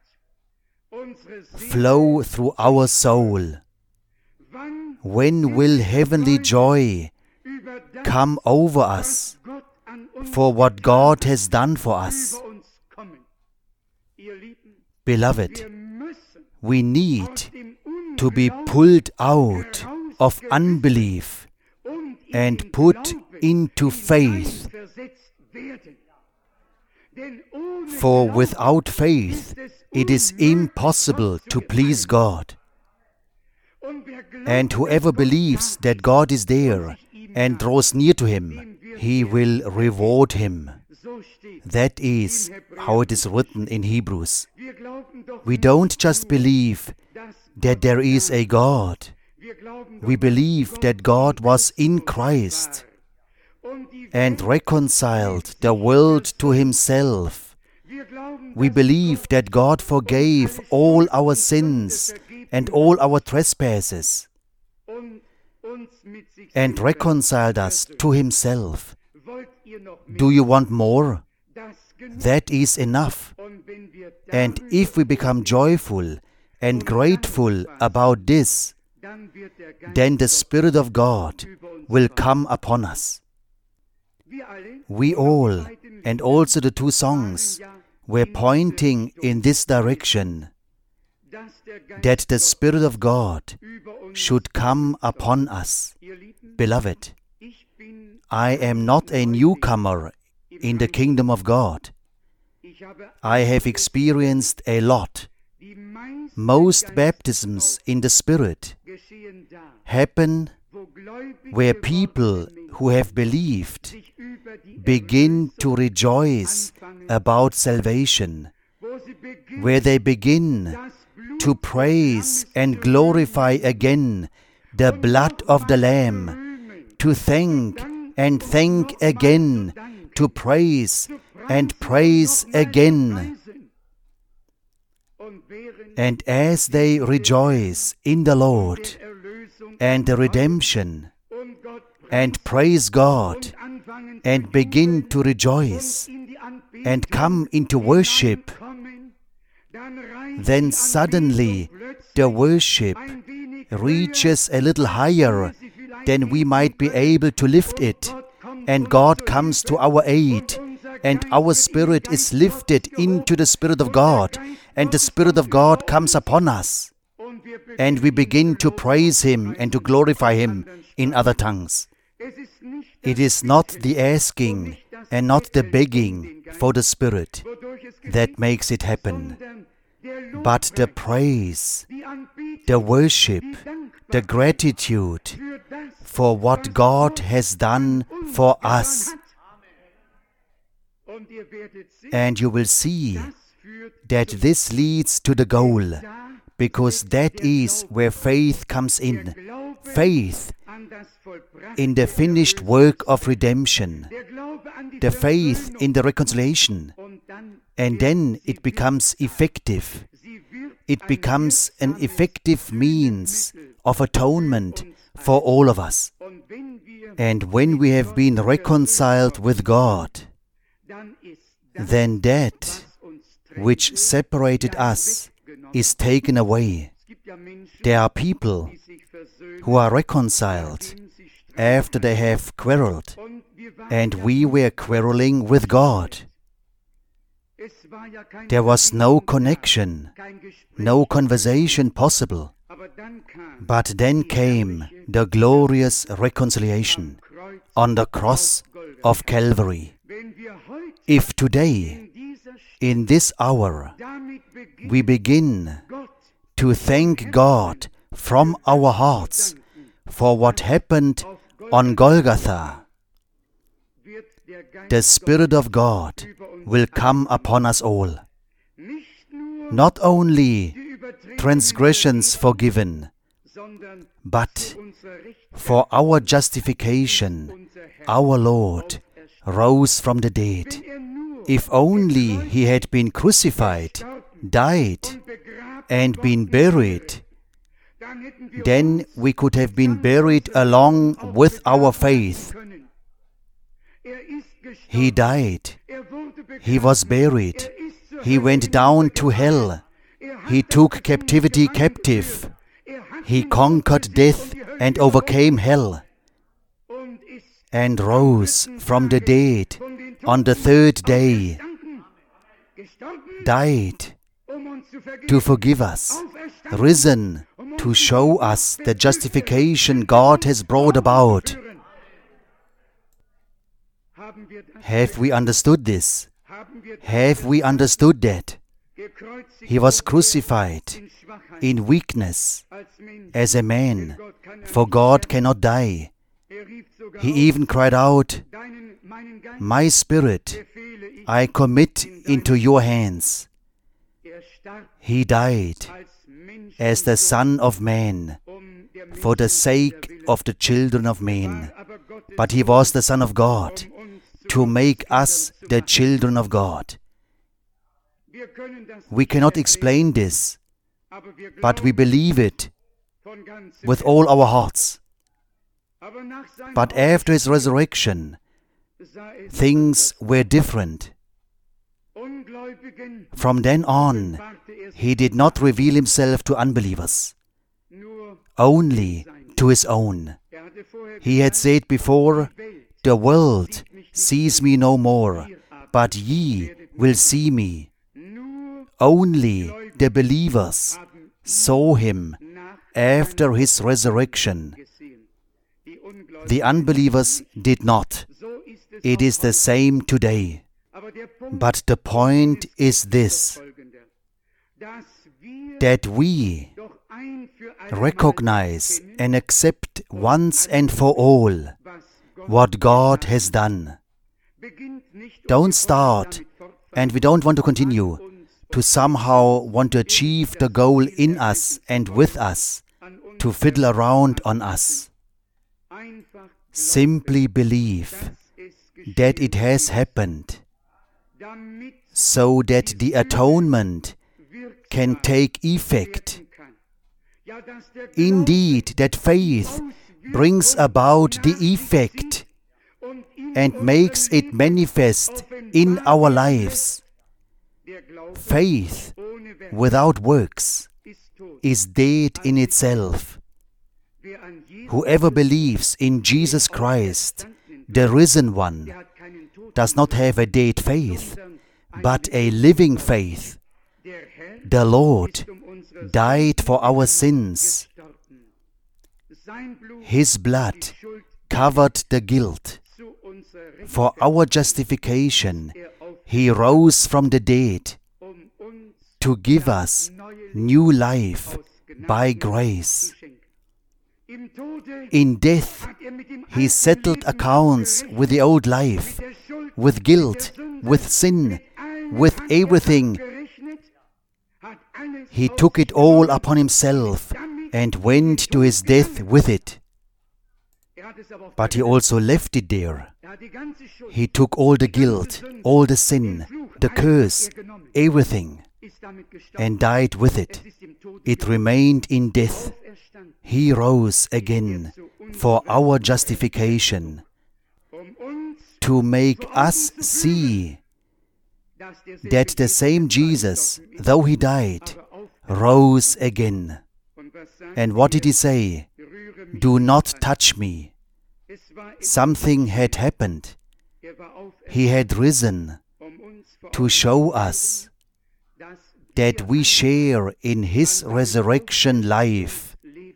Speaker 1: flow through our soul? When will heavenly joy come over us for what God has done for us? Beloved, we need to be pulled out of unbelief and put into faith. For without faith, it is impossible to please God. And whoever believes that God is there and draws near to Him, He will reward him. That is how it is written in Hebrews. We don't just believe that there is a God. We believe that God was in Christ and reconciled the world to Himself. We believe that God forgave all our sins and all our trespasses and reconciled us to Himself. Do you want more? That is enough. And if we become joyful and grateful about this, then the Spirit of God will come upon us. We all, and also the two songs, were pointing in this direction, that the Spirit of God should come upon us. Beloved, I am not a newcomer in the kingdom of God. I have experienced a lot. Most baptisms in the Spirit happen where people who have believed begin to rejoice about salvation, where they begin to praise and glorify again the blood of the Lamb, to thank and thank again, to praise and praise again. And as they rejoice in the Lord and the redemption, and praise God, and begin to rejoice, and come into worship, then suddenly the worship reaches a little higher than we might be able to lift it, and God comes to our aid, and our spirit is lifted into the Spirit of God, and the Spirit of God comes upon us, and we begin to praise Him and to glorify Him in other tongues. It is not the asking and not the begging for the Spirit that makes it happen, but the praise, the worship, the gratitude for what God has done for us. And you will see that this leads to the goal, because that is where faith comes in. Faith in the finished work of redemption, the faith in the reconciliation, and then it becomes effective. It becomes an effective means of atonement for all of us. And when we have been reconciled with God, then that which separated us is taken away. There are people who are reconciled after they have quarreled, and we were quarreling with God. There was no connection, no conversation possible. But then came the glorious reconciliation on the cross of Calvary. If today, in this hour, we begin to thank God from our hearts for what happened on Golgotha, the Spirit of God will come upon us all. Not only transgressions forgiven, but for our justification, our Lord rose from the dead. If only He had been crucified died and been buried, then we could have been buried along with our faith. He died. He was buried. He went down to hell. He took captivity captive. He conquered death and overcame hell, and rose from the dead on the third day, died to forgive us, risen to show us the justification God has brought about. Have we understood this? Have we understood that? He was crucified in weakness as a man, for God cannot die. He even cried out, "My spirit I commit into your hands." He died as the Son of Man for the sake of the children of men. But He was the Son of God to make us the children of God. We cannot explain this, but we believe it with all our hearts. But after His resurrection, things were different. From then on, He did not reveal Himself to unbelievers, only to His own. He had said before, "The world sees me no more, but ye will see me." Only the believers saw Him after His resurrection. The unbelievers did not. It is the same today. But the point is this, that we recognize and accept once and for all what God has done. Don't start, and we don't want to continue, to somehow want to achieve the goal in us and with us, to fiddle around on us. Simply believe that it has happened, so that the atonement can take effect. Indeed, that faith brings about the effect and makes it manifest in our lives. Faith without works is dead in itself. Whoever believes in Jesus Christ, the risen one, does not have a dead faith, but a living faith. The Lord died for our sins. His blood covered the guilt. For our justification, He rose from the dead to give us new life by grace. In death, He settled accounts with the old life, with guilt, with sin, with everything. He took it all upon Himself and went to His death with it. But He also left it there. He took all the guilt, all the sin, the curse, everything, and died with it. It remained in death. He rose again for our justification, to make us see that the same Jesus, though He died, rose again. And what did He say? "Do not touch me." Something had happened. He had risen to show us that we share in His resurrection life.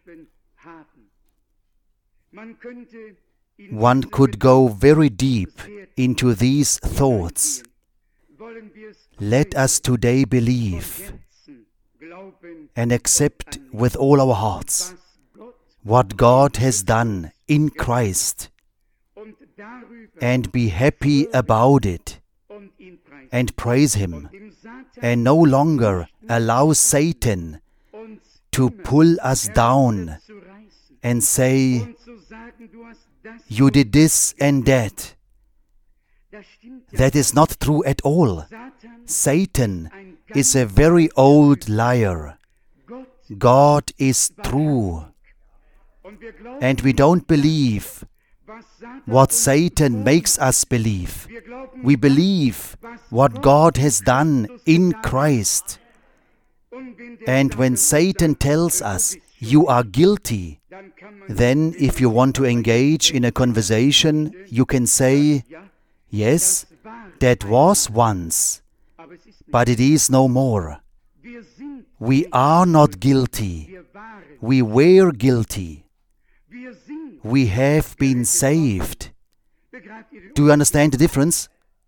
Speaker 1: One could go very deep into these thoughts. Let us today believe and accept with all our hearts what God has done in Christ, and be happy about it, and praise Him, and no longer allow Satan to pull us down and say, "You did this and that." That is not true at all. Satan is a very old liar. God is true. And we don't believe what Satan makes us believe. We believe what God has done in Christ. And when Satan tells us, you are guilty, then if you want to engage in a conversation, you can say, yes, that was once, but it is no more. We are not guilty. We were guilty. We have been saved. Do you understand the difference?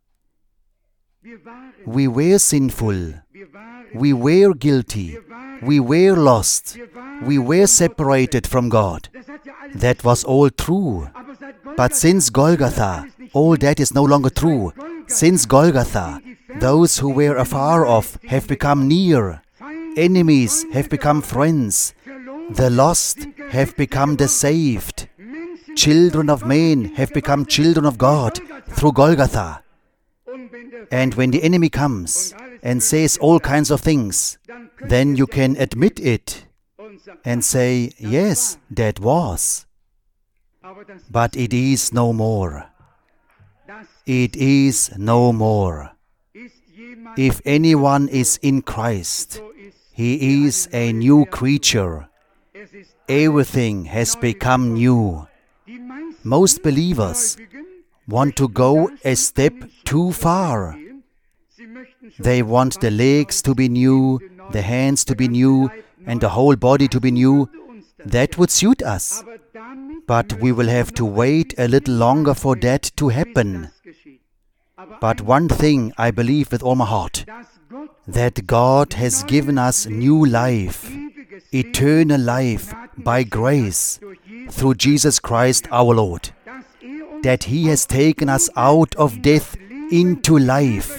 Speaker 1: We were sinful. We were guilty. We were lost. We were separated from God. That was all true. But since Golgotha, all that is no longer true. Since Golgotha, those who were afar off have become near. Enemies have become friends. The lost have become the saved. Children of men have become children of God through Golgotha. And when the enemy comes and says all kinds of things, then you can admit it and say, yes, that was. But it is no more. It is no more. If anyone is in Christ, he is a new creature. Everything has become new. Most believers want to go a step too far. They want the legs to be new, the hands to be new, and the whole body to be new. That would suit us. But we will have to wait a little longer for that to happen. But one thing I believe with all my heart, that God has given us new life, eternal life by grace through Jesus Christ our Lord. That He has taken us out of death into life.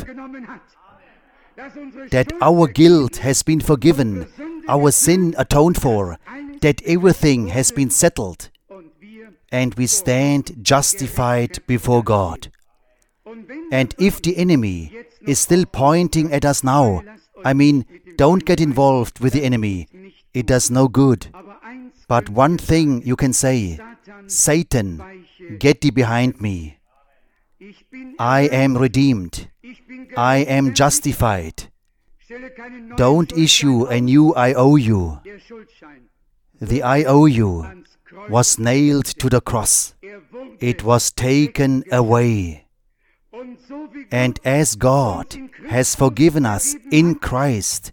Speaker 1: That our guilt has been forgiven, our sin atoned for, that everything has been settled, and we stand justified before God. And if the enemy is still pointing at us now, don't get involved with the enemy. It does no good. But one thing you can say, Satan, get thee behind me. I am redeemed. I am justified. Don't issue a new IOU. The IOU was nailed to the cross. It was taken away. And as God has forgiven us in Christ,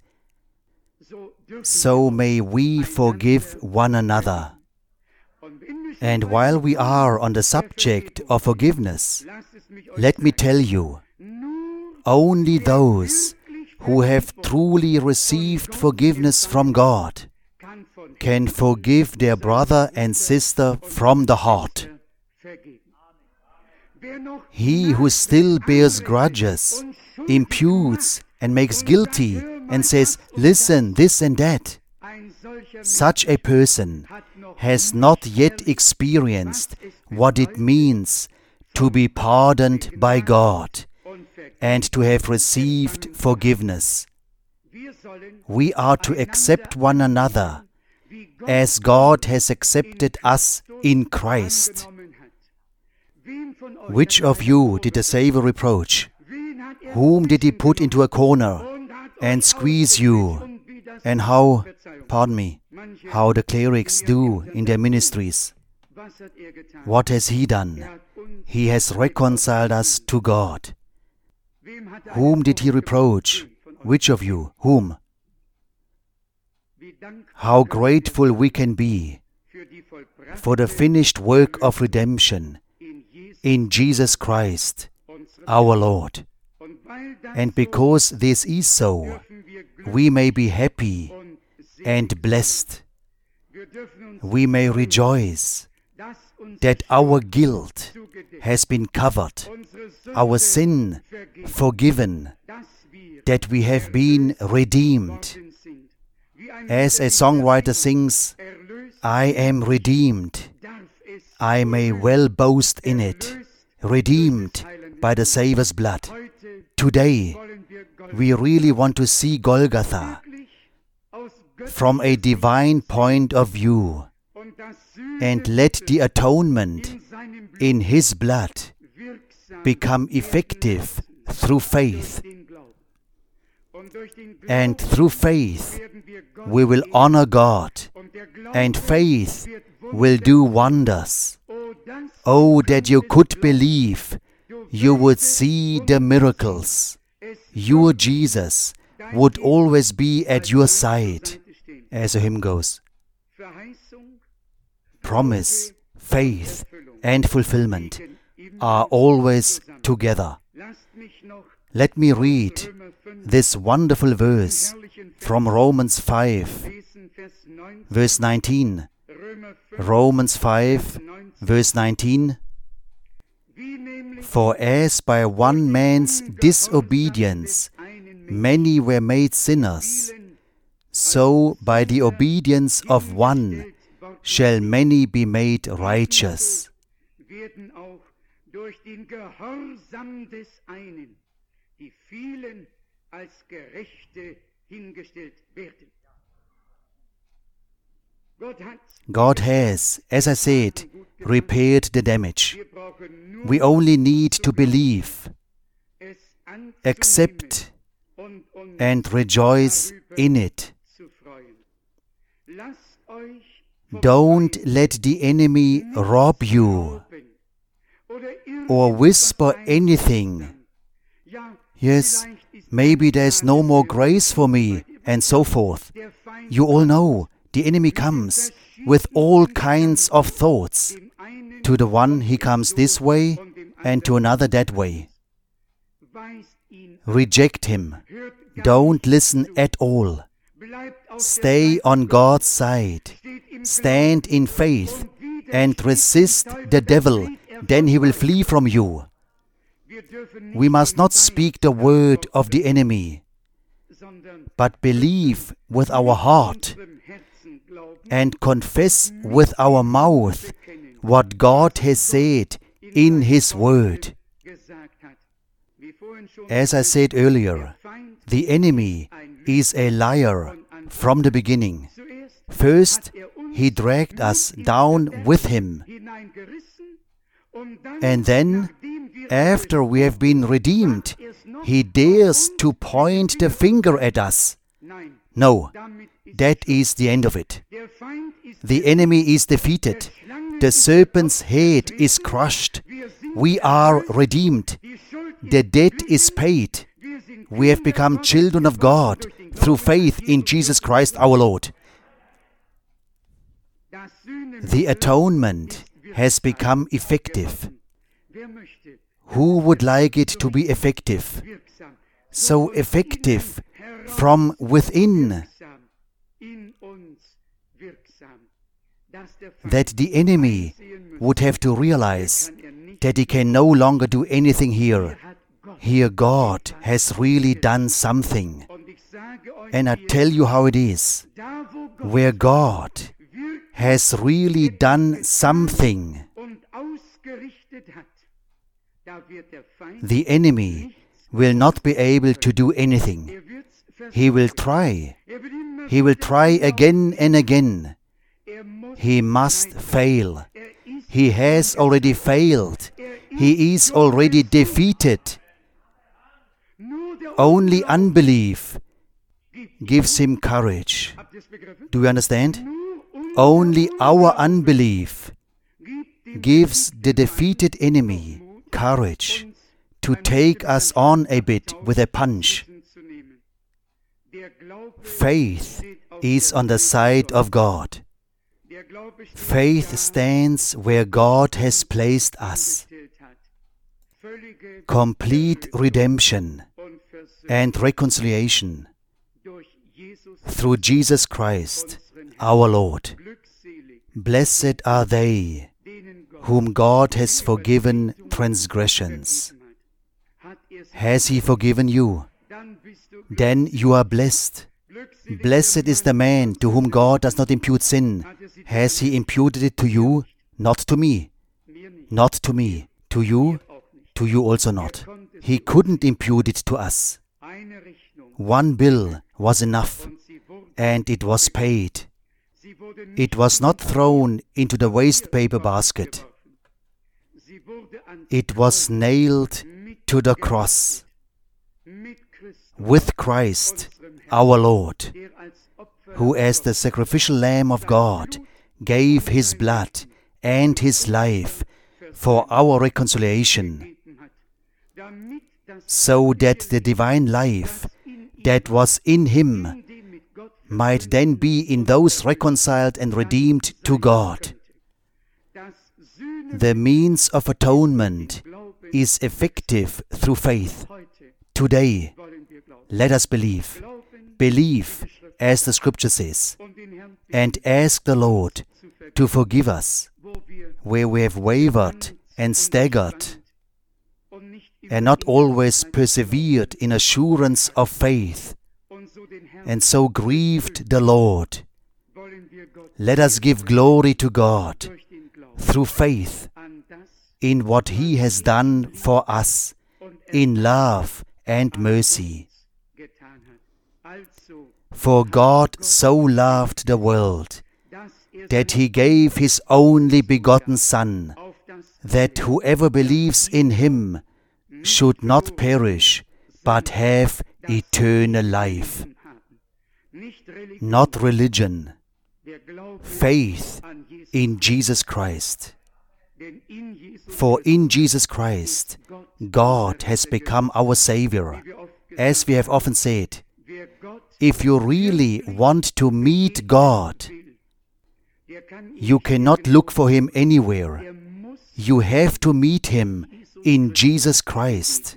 Speaker 1: so may we forgive one another. And while we are on the subject of forgiveness, let me tell you, only those who have truly received forgiveness from God can forgive their brother and sister from the heart. He who still bears grudges, imputes and makes guilty and says, listen, this and that, such a person has not yet experienced what it means to be pardoned by God and to have received forgiveness. We are to accept one another as God has accepted us in Christ. Which of you did the Savior reproach? Whom did He put into a corner and squeeze you? And how the clerics do in their ministries. What has He done? He has reconciled us to God. Whom did He reproach? Which of you? Whom? How grateful we can be for the finished work of redemption in Jesus Christ, our Lord. And because this is so, we may be happy and blessed. We may rejoice that our guilt has been covered, our sin forgiven, that we have been redeemed. As a songwriter sings, I am redeemed. I may well boast in it, redeemed by the Savior's blood. Today, we really want to see Golgotha from a divine point of view and let the atonement in His blood become effective through faith. And through faith we will honor God, and faith will do wonders. Oh, that you could believe, you would see the miracles. Your Jesus would always be at your side, as a hymn goes. Promise, faith, and fulfillment are always together. Let me read this wonderful verse from Romans 5, verse 19. Romans 5, verse 19. For as by one man's disobedience many were made sinners, so by the obedience of one shall many be made righteous. God has, as I said, repaired the damage. We only need to believe, accept, and rejoice in it. Don't let the enemy rob you or whisper anything. Yes, maybe there's no more grace for me, and so forth. You all know the enemy comes with all kinds of thoughts. To the one he comes this way, and to another that way. Reject him. Don't listen at all. Stay on God's side. Stand in faith and resist the devil, then he will flee from you. We must not speak the word of the enemy, but believe with our heart and confess with our mouth what God has said in His Word. As I said earlier, the enemy is a liar from the beginning. First, he dragged us down with him. And then, after we have been redeemed, he dares to point the finger at us. No, that is the end of it. The enemy is defeated. The serpent's head is crushed. We are redeemed. The debt is paid. We have become children of God through faith in Jesus Christ our Lord. The atonement has become effective. Who would like it to be effective? So effective from within that the enemy would have to realize that he can no longer do anything here. Here God has really done something. And I tell you how it is. Where God has really done something, the enemy will not be able to do anything. He will try. He will try again and again. He must fail. He has already failed. He is already defeated. Only unbelief gives him courage. Do you understand? Only our unbelief gives the defeated enemy courage to take us on a bit with a punch. Faith is on the side of God. Faith stands where God has placed us. Complete redemption and reconciliation through Jesus Christ, our Lord. Blessed are they whom God has forgiven transgressions. Has He forgiven you? Then you are blessed. Blessed is the man to whom God does not impute sin. Has He imputed it to you? Not to me. Not to me. To you? To you also not. He couldn't impute it to us.
Speaker 2: eine Rechnung
Speaker 1: One bill was enough,
Speaker 2: und sie wurde,
Speaker 1: and it was paid.
Speaker 2: sie wurde nicht
Speaker 1: It was not thrown into the waste paper basket.
Speaker 2: geworfen. Sie wurde ans
Speaker 1: It was nailed
Speaker 2: mit
Speaker 1: to the cross
Speaker 2: mit Christus,
Speaker 1: with Christ,
Speaker 2: unserem Herrn,
Speaker 1: our Lord,
Speaker 2: der als Opfer
Speaker 1: who as the sacrificial Lamb of God gave his blood and his life for our reconciliation,
Speaker 2: gegeben hat, damit das
Speaker 1: so that the divine life
Speaker 2: in ihm,
Speaker 1: that was in him
Speaker 2: in dem mit Gott
Speaker 1: might then be in those reconciled and redeemed to God.
Speaker 2: das Sühne
Speaker 1: The means of atonement
Speaker 2: Glauben
Speaker 1: is effective through faith.
Speaker 2: heute
Speaker 1: Today,
Speaker 2: wollen wir glauben.
Speaker 1: let us believe.
Speaker 2: Glauben
Speaker 1: Believe, as the scripture says,
Speaker 2: und den Herrn
Speaker 1: and ask the Lord
Speaker 2: zu vergeben,
Speaker 1: to forgive us
Speaker 2: wo wir
Speaker 1: where we have wavered and staggered
Speaker 2: und nicht in
Speaker 1: and not always persevered in assurance of faith
Speaker 2: und so den Herrn
Speaker 1: and so grieved the Lord.
Speaker 2: wollen wir Gott
Speaker 1: Let us give glory to God
Speaker 2: durch den Glauben
Speaker 1: through faith
Speaker 2: an das
Speaker 1: in what He has done for us
Speaker 2: und
Speaker 1: in love and mercy.
Speaker 2: getan hat. Also,
Speaker 1: For God so loved the world
Speaker 2: dass
Speaker 1: that He gave His only begotten Son,
Speaker 2: auf das
Speaker 1: that whoever believes in Him should not perish, but have eternal life.
Speaker 2: Leben haben. Nicht Religion,
Speaker 1: Not religion,
Speaker 2: der Glaube
Speaker 1: faith
Speaker 2: an Jesus,
Speaker 1: in Jesus Christ.
Speaker 2: denn in Jesus
Speaker 1: For in Jesus Christ,
Speaker 2: Gott,
Speaker 1: God has become our Savior.
Speaker 2: wie wir oft gesagt
Speaker 1: As we have often said,
Speaker 2: wer Gott
Speaker 1: if you really want to meet God,
Speaker 2: will, der kann ihn
Speaker 1: you cannot look for Him anywhere.
Speaker 2: er muss
Speaker 1: You have to meet Him in Jesus Christ.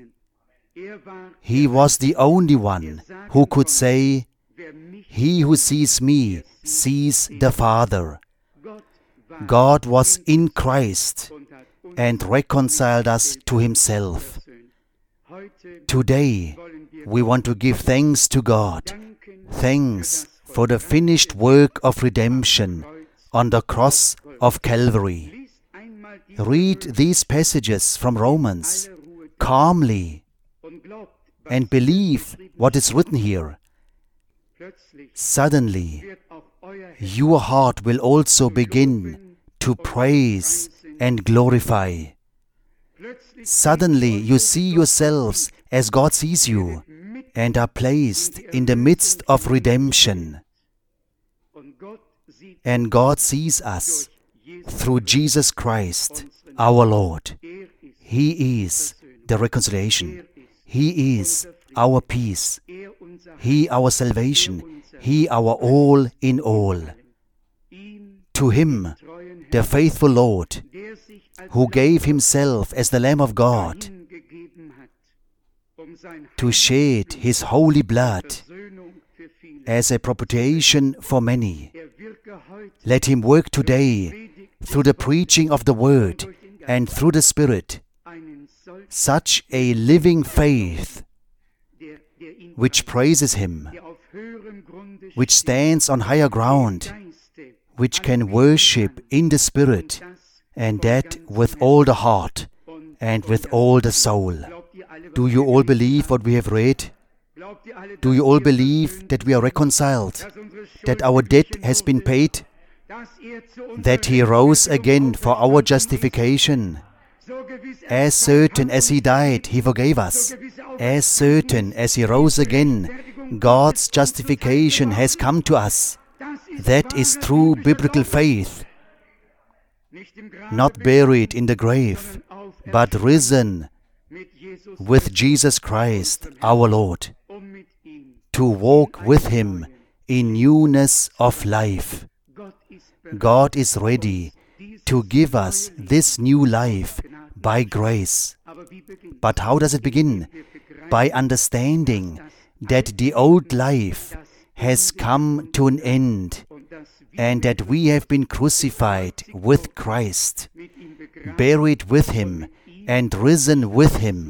Speaker 2: war,
Speaker 1: He was the only one who could say,
Speaker 2: wer mich
Speaker 1: He who sees me sees the Father.
Speaker 2: Gott war
Speaker 1: God was in Christ
Speaker 2: und hat uns
Speaker 1: and reconciled us to Himself.
Speaker 2: versöhnt. Heute
Speaker 1: Today,
Speaker 2: wollen wir
Speaker 1: we want to give thanks to God,
Speaker 2: danken
Speaker 1: thanks for the finished work of redemption on the cross of Calvary.
Speaker 2: Lies einmal die
Speaker 1: Read these passages from Romans
Speaker 2: alle Ruhe
Speaker 1: calmly
Speaker 2: und glaubt, was
Speaker 1: and believe what is written here.
Speaker 2: plötzlich
Speaker 1: Suddenly,
Speaker 2: wird auch euer Herz
Speaker 1: your heart will also begin to praise and glorify.
Speaker 2: plötzlich
Speaker 1: Suddenly, you see yourselves as God sees you
Speaker 2: mit
Speaker 1: and are placed in the midst of redemption.
Speaker 2: und Gott sieht
Speaker 1: And God sees us
Speaker 2: durch Jesus.
Speaker 1: through Jesus Christ, our Lord.
Speaker 2: Er ist,
Speaker 1: He is the reconciliation. He is our peace.
Speaker 2: er unser
Speaker 1: He our salvation. He our all in all.
Speaker 2: ihm
Speaker 1: To Him,
Speaker 2: treuen Herrn,
Speaker 1: the faithful Lord,
Speaker 2: der sich als
Speaker 1: who gave Himself as the Lamb of God
Speaker 2: hingegeben hat, sein
Speaker 1: to shed His holy blood
Speaker 2: Versöhnung für viele.
Speaker 1: as a propitiation for many.
Speaker 2: Wirke heute
Speaker 1: Let Him work today through the preaching of the Word and through the Spirit
Speaker 2: einen solchen,
Speaker 1: such a living faith
Speaker 2: der ihn
Speaker 1: which praises Him,
Speaker 2: der auf höherem Grunde
Speaker 1: which stands on higher ground,
Speaker 2: Geiste,
Speaker 1: which can worship in the Spirit,
Speaker 2: das
Speaker 1: and that with all the heart and with all the soul.
Speaker 2: glaubt ihr alle,
Speaker 1: Do you all believe what we have read?
Speaker 2: glaubt ihr alle,
Speaker 1: Do you all believe that we are reconciled,
Speaker 2: dass unsere Schuld
Speaker 1: that our debt has been paid,
Speaker 2: dass zu unserer
Speaker 1: that He rose again for our justification?
Speaker 2: so gewiss
Speaker 1: As certain as He died, He forgave us. As certain as He rose again, God's justification has come to us. That is true biblical faith,
Speaker 2: nicht im Grab
Speaker 1: not buried in the grave, but risen
Speaker 2: mit Jesus,
Speaker 1: with Jesus Christ, our Lord,
Speaker 2: mit ihm.
Speaker 1: to walk with Him in newness of life.
Speaker 2: Gott ist bereit,
Speaker 1: God is ready to give us this new life by grace.
Speaker 2: aber wie beginnt
Speaker 1: But how does it begin? By understanding that the old life has come to an end
Speaker 2: und dass wir
Speaker 1: and that we have been crucified with Christ,
Speaker 2: mit ihm begraben,
Speaker 1: buried with Him, and risen with Him.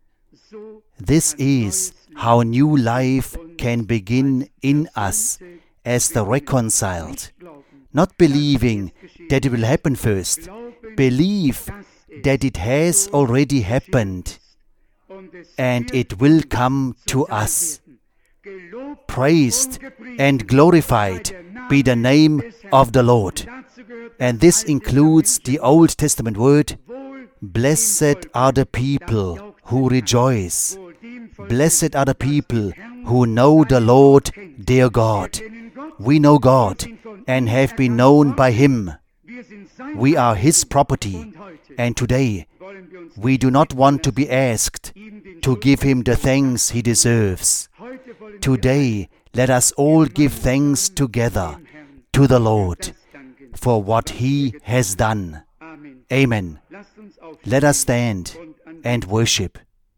Speaker 2: so
Speaker 1: This is how new life can begin in us as the reconciled.
Speaker 2: glauben,
Speaker 1: Not believing that it will happen first. Believe that it has already happened and it will come to us. Praised and glorified be the name of the Lord. And this includes the Old Testament word, blessed are the people who rejoice. Blessed are the people who know the Lord their God. We know God and have been known by Him. We are His property, and today we do not want to be asked to give Him the thanks He deserves. Today, let us all give thanks together to the Lord for what He has done. Amen. Let us stand and worship.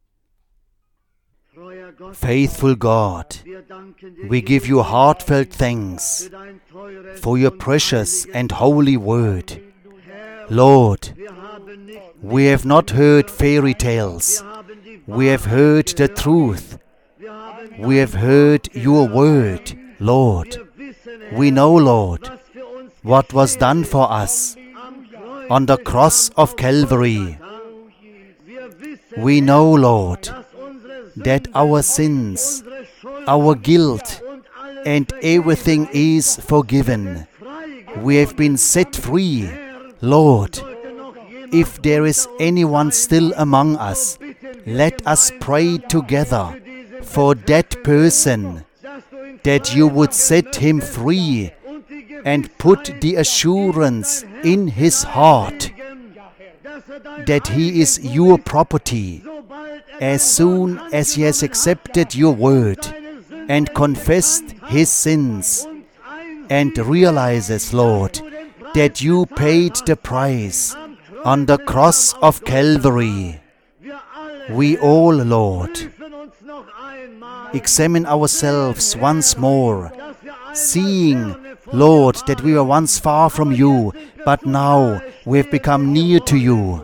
Speaker 1: Faithful God, we give you heartfelt thanks for your precious and holy word. Lord, we have not heard fairy tales. We have heard the truth. We have heard your word, Lord. We know, Lord, what was done for us on the cross of Calvary. We know, Lord, that our sins, our guilt, and everything is forgiven. We have been set free, Lord. If there is anyone still among us, let us pray together for that person, that you would set him free and put the assurance in his heart that he is your property as soon as he has accepted your word and confessed his sins and realizes, Lord, that you paid the price on the cross of Calvary. We all, Lord, examine ourselves once more, seeing, Lord, that we were once far from you, but now we have become near to you.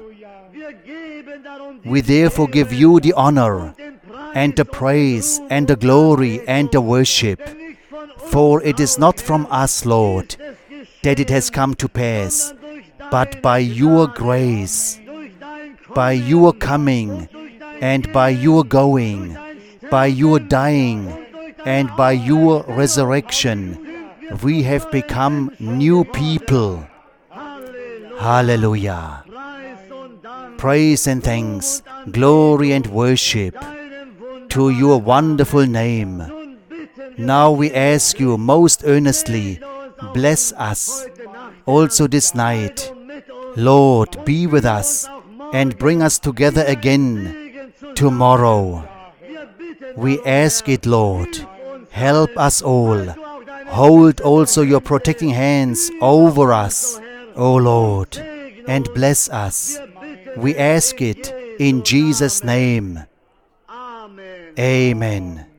Speaker 1: We therefore give you the honor and the praise and the glory and the worship. For it is not from us, Lord, that it has come to pass, but by your grace, by your coming and by your going, by your dying and by your resurrection, we have become new people. Hallelujah. Praise and thanks, glory and worship to your wonderful name. Now we ask you most earnestly, bless us also this night. Lord, be with us and bring us together again tomorrow. We ask it, Lord. Help us all. Hold also your protecting hands over us, O Lord, and bless us. We ask it in Jesus' name. Amen.